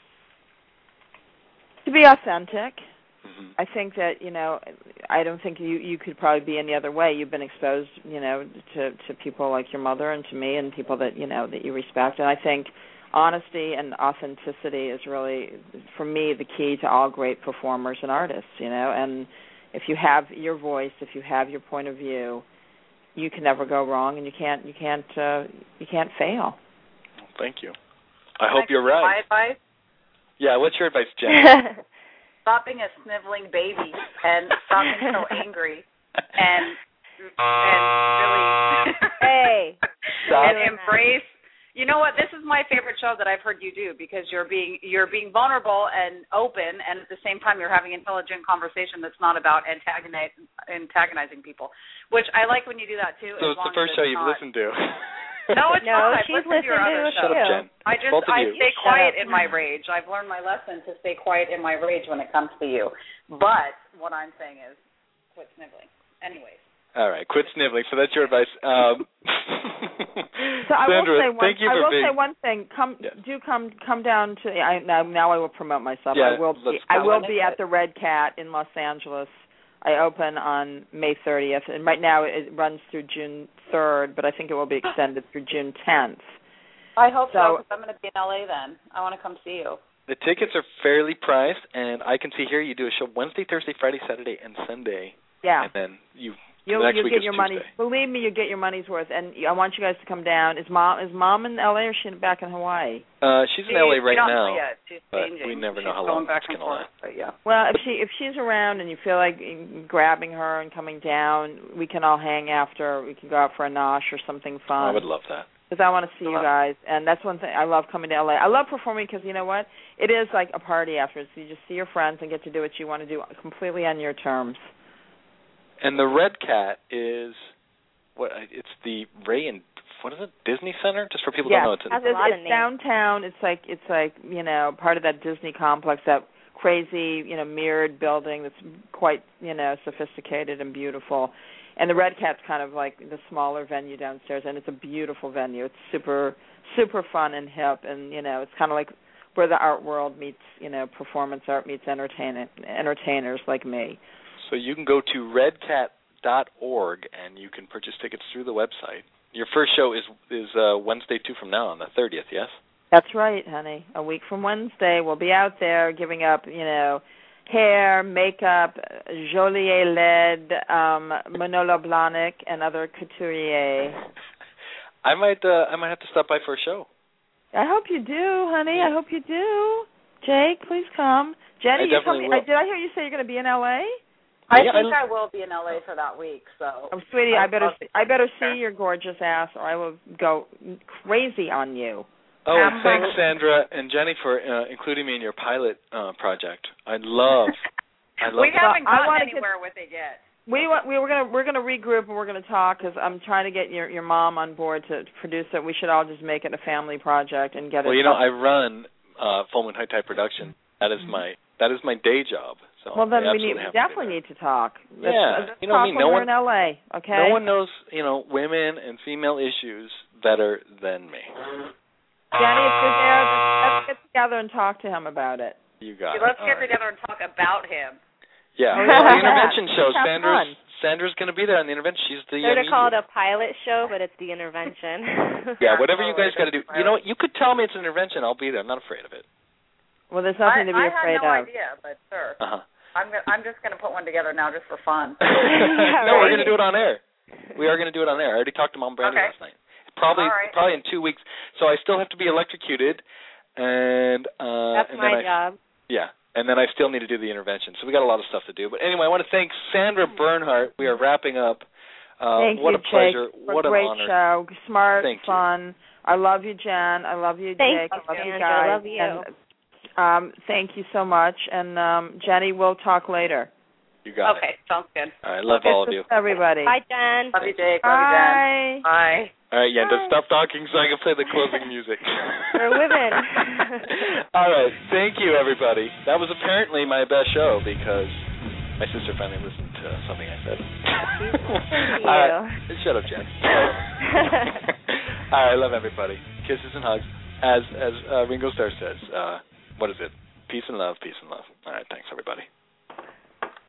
To be authentic. Mm-hmm. I think that, you know, I don't think you, you could probably be any other way. You've been exposed, you know, to, to people like your mother and to me and people that, you know, that you respect. And I think honesty and authenticity is really, for me, the key to all great performers and artists, you know. And if you have your voice, if you have your point of view, you can never go wrong, and you can't you can't uh, you can't fail. Thank you. I hope you're right. My advice? Yeah, what's your advice, Jen? Stop being a sniveling baby and stop being so angry and and really hey and embrace. You know what? This is my favorite show that I've heard you do because you're being you're being vulnerable and open, and at the same time you're having intelligent conversation that's not about antagonize, antagonizing people, which I like when you do that too. So it's the first show you've not. listened to. No, it's no, not. I've she's listened to your other to show. Shut up, Jen. I just Both of I you. stay Shut quiet up. in my rage. I've learned my lesson to stay quiet in my rage when it comes to you. But what I'm saying is, quit sniveling. Anyways. All right, quit sniveling. So that's your advice. Um, so I Sandra, will say one. thank you I for will being... say one thing. Come, yes. do come, come down to. I now, now I will promote myself. Yeah, I will be. let's I go. will be at the Red Cat in Los Angeles. I open on May thirtieth, and right now it runs through June third, but I think it will be extended through June tenth. I hope so, So- because I'm going to be in L A then. I want to come see you. The tickets are fairly priced, and I can see here you do a show Wednesday, Thursday, Friday, Saturday, and Sunday. Yeah. And then you... You'll, the next you'll week get is your Tuesday. money. Believe me, you get your money's worth. And I want you guys to come down. Is mom is mom in L A or is she back in Hawaii? Uh, she's in L A right we don't now, know yet. She's but changing. we never know She's how going long back it's and going to forth, last. but yeah. Well, if she if she's around and you feel like grabbing her and coming down, we can all hang after. We can go out for a nosh or something fun. I would love that. Because I want to see you guys, and that's one thing I love coming to L A. I love performing because you know what? It is like a party afterwards. You just see your friends and get to do what you want to do completely on your terms. And the Red Cat is what? It's the Ray and what is it? Disney Center? Just for people who Yeah, don't know, it's, it's, a lot of it's names. downtown. It's like it's like you know part of that Disney complex, that crazy you know mirrored building that's quite you know sophisticated and beautiful. And the Red Cat's kind of like the smaller venue downstairs, and it's a beautiful venue. It's super super fun and hip, and you know it's kind of like where the art world meets you know performance art meets entertain entertainers like me. So you can go to red cat dot org and you can purchase tickets through the website. Your first show is is uh, Wednesday two from now on the thirtieth, yes? That's right, honey. A week from Wednesday, we'll be out there giving up, you know, hair, makeup, Joliet L E D, um, Manolo Blahnik, and other couturier. I might uh, I might have to stop by for a show. I hope you do, honey. I hope you do. Jake, please come. Jenny, I you told definitely me, will. uh, did I hear you say you're going to be in L A? I Yeah, think I- I will be in L A for that week, so. Oh, sweetie, I better I'll- I better see your gorgeous ass, or I will go crazy on you. Oh, and thanks, Absolutely. Sandra and Jenny, for uh, including me in your pilot uh, project. I love, I love. We haven't I gotten wanna anywhere with it yet. We wa- we were gonna we're gonna regroup and we're gonna talk because I'm trying to get your your mom on board to produce it. We should all just make it a family project and get Well, it. you know, done. I run uh, Full Moon High Tide Production. That is my that is my day job. So well, then I we, need, we definitely need to talk. Let's, yeah, let's you know talk what I mean. when No we're one, in L A. Okay. No one knows, you know, women and female issues better than me. Danny, if you're there, let's get together and talk to him about it. You got See, it. let's All get right. together and talk about him. Yeah, Oh, the yeah. intervention show. Have Sandra's fun. Sandra's going to be there on the intervention. She's the. They're uh, to call it a pilot show, but it's the intervention. Yeah, whatever you totally. guys got to do. You know what? You could tell me it's an intervention. I'll be there. I'm not afraid of it. Well, there's nothing I, to be I afraid had no of. idea, but sure. Uh huh. I'm gonna, I'm just going to put one together now just for fun. Yeah, no, we're right. going to do it on air. We are going to do it on air. I already talked to Mom Brandy Okay. last night. Probably, All right. probably in two weeks. So I still have to be electrocuted, and uh, That's and my then I, job. Yeah, and then I still need to do the intervention. So we got a lot of stuff to do. But anyway, I want to thank Sandra Bernhardt. We are wrapping up. Uh, Thank what you, a pleasure! Jake. What a an great honor! show. Smart, Thank you. fun. I love you, Jen. I love you, Thank Jake. you, I love you Sandra. guys. Love you. And, um, thank you so much. And um, Jenny, we'll talk later. You got Okay, it. sounds good. All right, love Kisses all of you. to everybody. Bye, Jen. Love you, Jake. Love you, Jen. Bye. Bye. All right, Yenta, stop talking so I can play the closing music. For women. All right, thank you, everybody. That was apparently my best show because my sister finally listened to something I said. Thank you. All right, shut up, Jen. All right, love everybody. Kisses and hugs. As as uh, Ringo Starr says, uh, what is it? Peace and love, peace and love. All right, thanks, everybody.